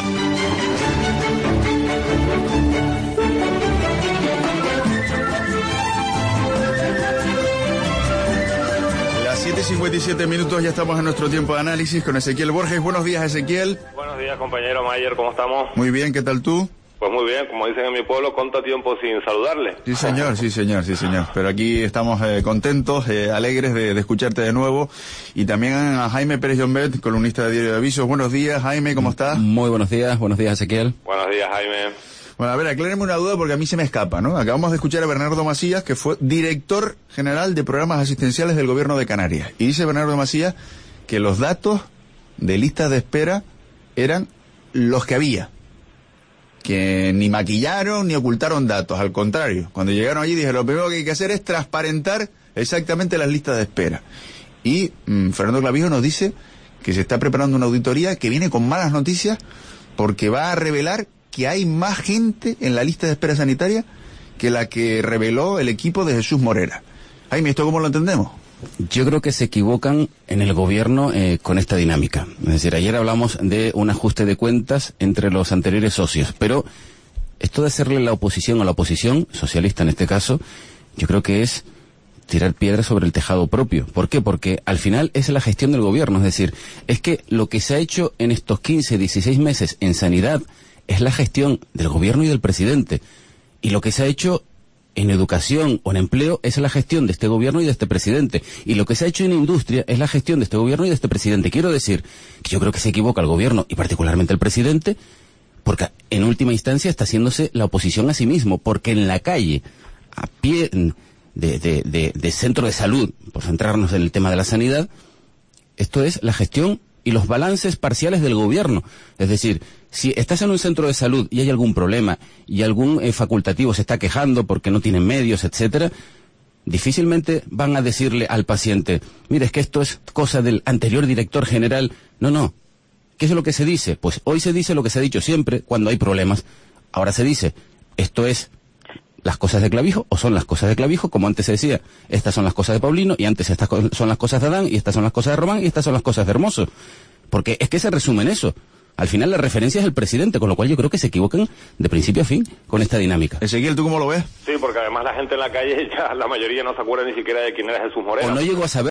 Las 7:57 minutos, ya estamos en nuestro tiempo de análisis con Ezequiel Borges. Buenos días, Ezequiel. Buenos días, compañero Mayer, ¿cómo estamos? Muy bien, ¿qué tal tú? Pues muy bien, como dicen en mi pueblo, ¿cuánto tiempo sin saludarle? Sí, señor, sí, señor, sí, señor. Pero aquí estamos contentos, alegres de escucharte de nuevo. Y también a Jaime Pérez Llombet, columnista de Diario de Avisos. Buenos días, Jaime, ¿cómo estás? Muy buenos días, Ezequiel. Buenos días, Jaime. Bueno, a ver, aclárenme una duda porque a mí se me escapa, ¿no? Acabamos de escuchar a Bernardo Macías, que fue director general de programas asistenciales del Gobierno de Canarias. Y dice Bernardo Macías que los datos de listas de espera eran los que había. Que ni maquillaron ni ocultaron datos, al contrario. Cuando llegaron allí dije, lo primero que hay que hacer es transparentar exactamente las listas de espera. Y Fernando Clavijo nos dice que se está preparando una auditoría que viene con malas noticias porque va a revelar que hay más gente en la lista de espera sanitaria que la que reveló el equipo de Jesús Morera. Jaime, ¿esto cómo lo entendemos? Yo creo que se equivocan en el gobierno con esta dinámica. Es decir, ayer hablamos de un ajuste de cuentas entre los anteriores socios, pero esto de hacerle la oposición a la oposición, socialista en este caso, yo creo que es tirar piedras sobre el tejado propio. ¿Por qué? Porque al final es la gestión del gobierno. Es decir, es que lo que se ha hecho en estos 15, 16 meses en sanidad es la gestión del gobierno y del presidente. Y lo que se ha hecho en educación o en empleo es la gestión de este gobierno y de este presidente. Y lo que se ha hecho en industria es la gestión de este gobierno y de este presidente. Quiero decir que yo creo que se equivoca el gobierno y particularmente el presidente, porque en última instancia está haciéndose la oposición a sí mismo, porque en la calle, a pie de centro de salud, por centrarnos en el tema de la sanidad, esto es la gestión y los balances parciales del gobierno. Es decir, si estás en un centro de salud y hay algún problema y algún facultativo se está quejando porque no tienen medios, etcétera, difícilmente van a decirle al paciente, mire, es que esto es cosa del anterior director general. No. ¿Qué es lo que se dice? Pues hoy se dice lo que se ha dicho siempre cuando hay problemas. Ahora se dice, esto es las cosas de Clavijo, o son las cosas de Clavijo, como antes se decía, estas son las cosas de Paulino, y antes estas son las cosas de Adán, y estas son las cosas de Román, y estas son las cosas de Hermoso. Porque es que se resume en eso. Al final la referencia es el presidente, con lo cual yo creo que se equivocan de principio a fin con esta dinámica. Ezequiel, ¿tú cómo lo ves? Sí, porque además la gente en la calle ya la mayoría no se acuerda ni siquiera de quién era Jesús Moreno. O no llegó a saber